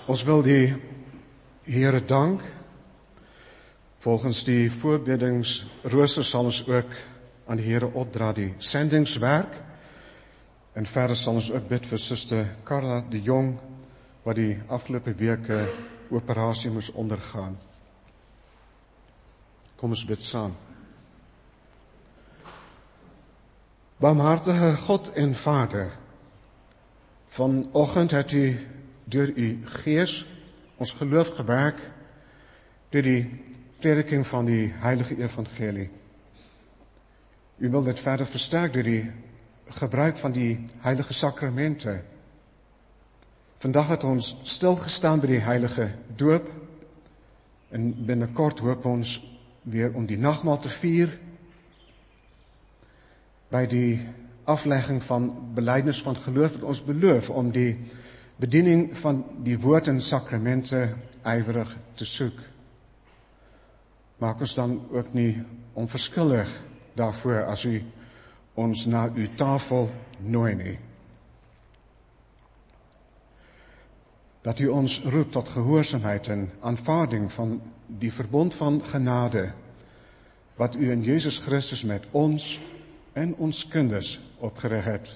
Ons wil die Here dank. Volgens die voorbeddingsrooster sal ons ook aan die Here opdra die sendingswerk. En verder sal ons ook bid vir Suster Carla de Jong, wat die afgelope weke operasie moes ondergaan. Kom ons bid saam. Barmhartige God en Vader, vanoggend het U deur U Gees ons geloof gewerk deur die prediking van die Heilige Evangelie. U wil dit verder versterk deur die gebruik van die heilige sakramente. Vandag het ons stilgestaan by die heilige doop en binnekort hoop ons weer om die nagmaal te vier. By die aflegging van belydenis van geloof het ons beloof om die bediening van die woord en sakramente ywerig te soek. Maak ons dan ook nie onverskillig daarvoor as u ons na uw tafel nooi nie. Dat u ons roep tot gehoorsaamheid en aanvaarding van die verbond van genade, wat u in Jezus Christus met ons en ons kinders opgerig het.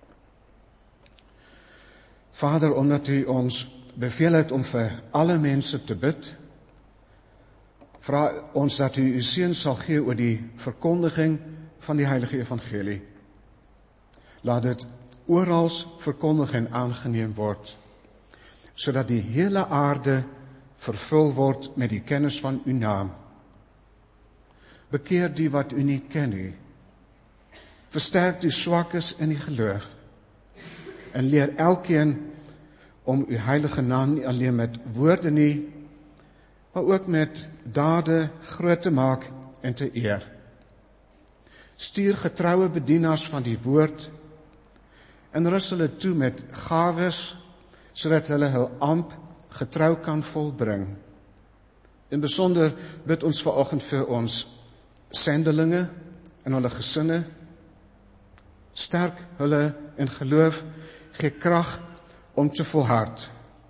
Vader, omdat u ons beveel het om vir alle mense te bid, vra ons dat u uw seun sal gee oor die verkondiging van die Heilige Evangelie. Laat dit orals verkondig en aangeneem word, sodat die hele aarde vervul word met die kennis van uw naam. Bekeer die wat u nie ken nie. Versterk die swakkes in die geloof en leer elkeen om uw heilige naam nie alleen met woorde nie, maar ook met dade groot te maak en te eer. Stuur getroue bedienaars van die woord en rus hulle toe met gawes, sodat hulle hul ampt getrou kan volbring. In besonder bid ons vanoggend vir ons sendelinge en hulle gesinne. Sterk hulle in geloof, gee krag om te volhard.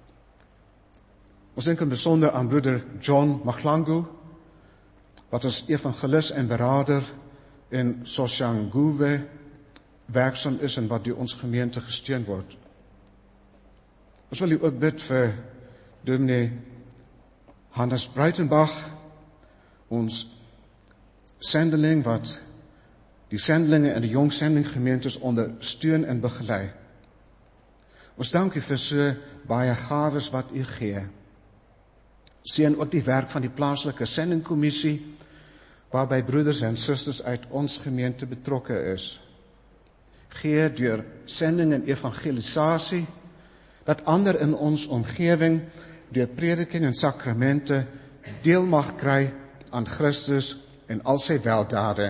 Ons denk in besonder aan broeder John Mahlangu, wat as evangelis en berader in Soshanguve werksaam is en wat deur ons gemeente gesteun word. Ons wil u ook bid vir dominee Hannes Breitenbach, ons sendeling wat die sendelinge en die jong sendinggemeentes ondersteun en begelei. Ons dank u vir so baie gawes wat u gee. Seën ook die werk van die plaaslike sendingkommissie, waarby broeders en susters uit ons gemeente betrokke is. Gee deur sending en evangelisasie, dat ander in ons omgewing deur prediking en sakramente deel mag kry aan Christus en al sy weldade.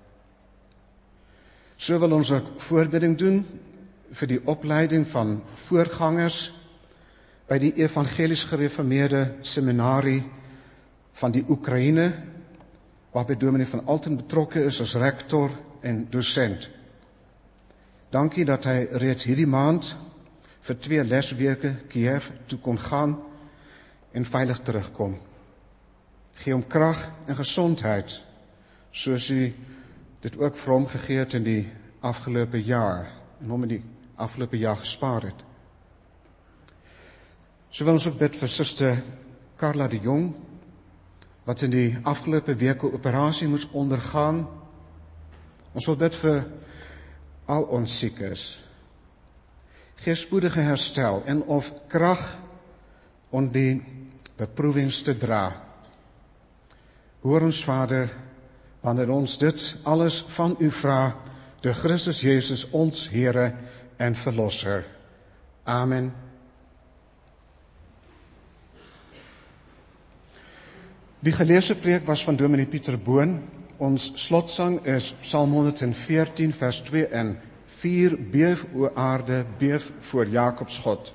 So wil ons ook voorbidding doen vir die opleiding van voorgangers by die evangelies gereformeerde seminarie van die Oekraïne, waarby dominee van Alten betrokke is as rektor en dosent. Dankie dat hy reeds hierdie maand vir twee lesweke Kiev toe kon gaan en veilig terugkom. Gee hom krag en gesondheid, soos u dit ook vir hom gegee het in die afgelope jaar, en hom in die afgelope jaar gespaar het. So wil ons ook bid vir Suster Carla de Jong, wat in die afgelope weke operasie moes ondergaan. Ons wil bid vir al ons siekes. Gee spoedige herstel en of krag om die beproewings te dra. Hoor ons, Vader, wanneer ons dit alles van u vra, deur Christus Jezus, ons Here en Verlosser. Amen. Die geleesde preek was van dominee Pieter Boon. Ons slotsang is Psalm honderdveertien vers twee en vier. Beef o aarde, beef voor Jakobs God.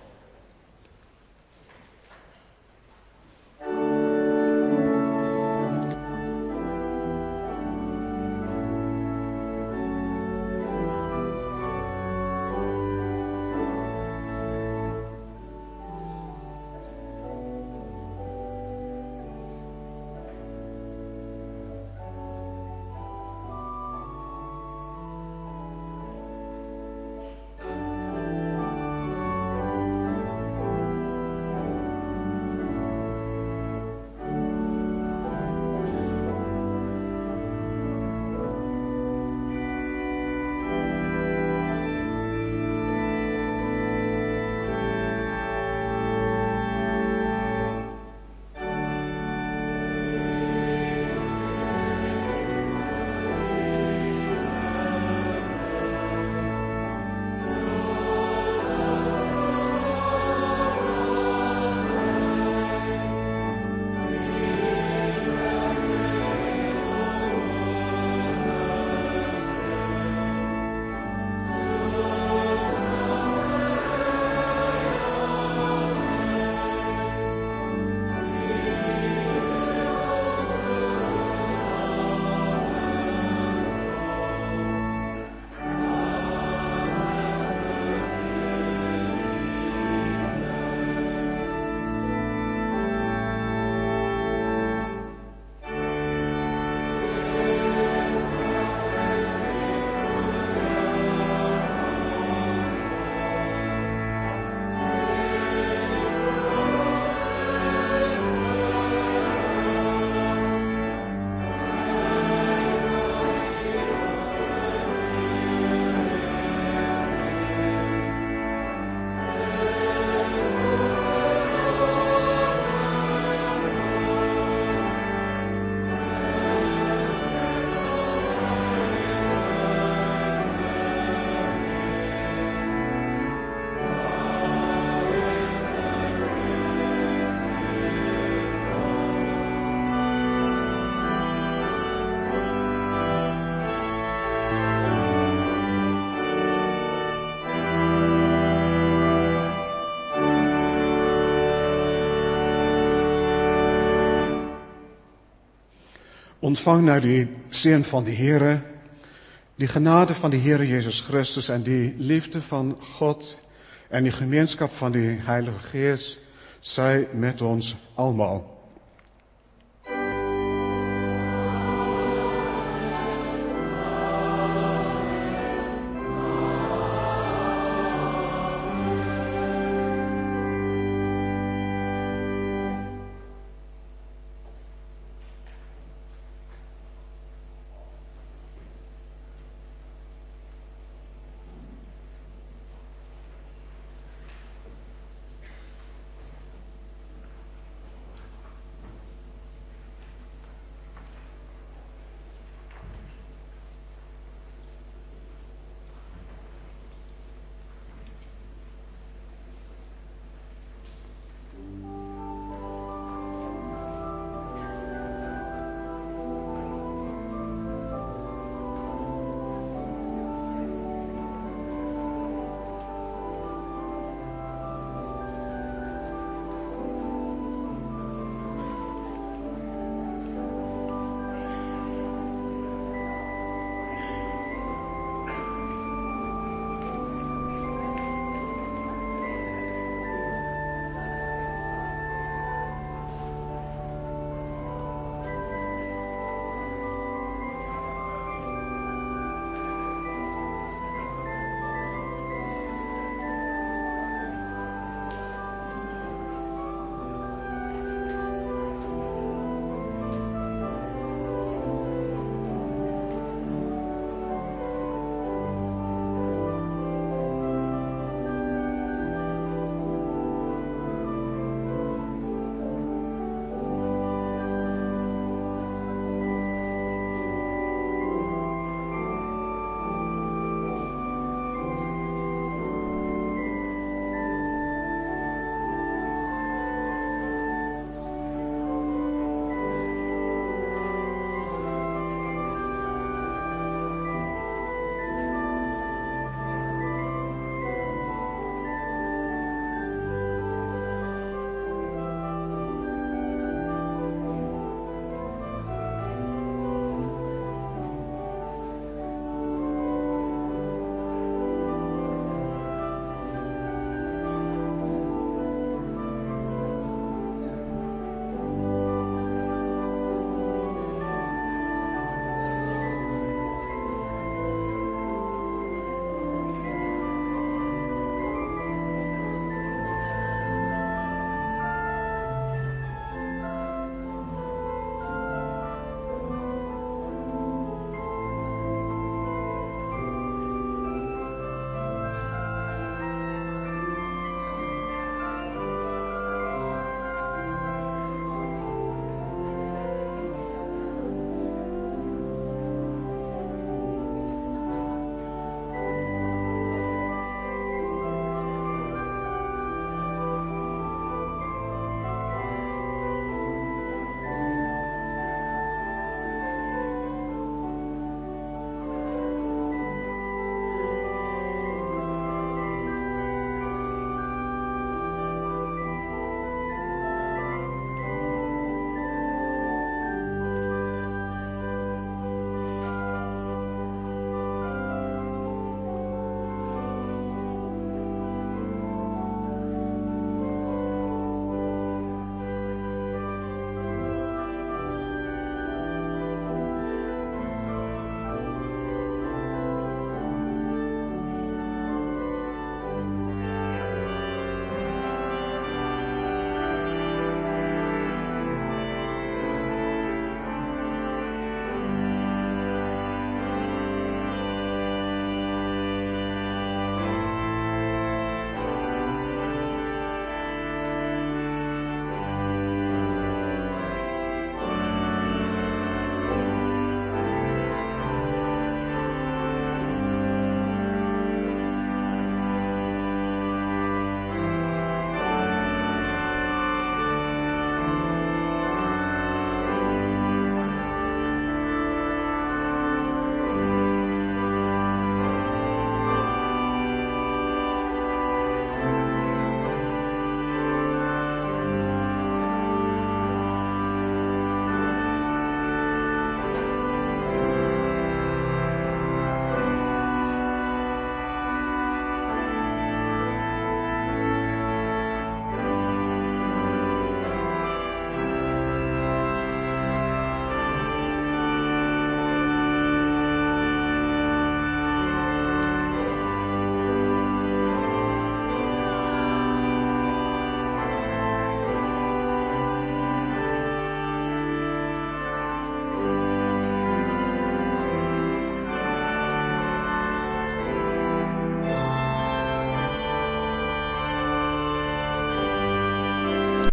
Ontvang nou die seën van die Here, die genade van die Here Jesus Christus en die liefde van God en die gemeenskap van die Heilige Gees, sy met ons almal.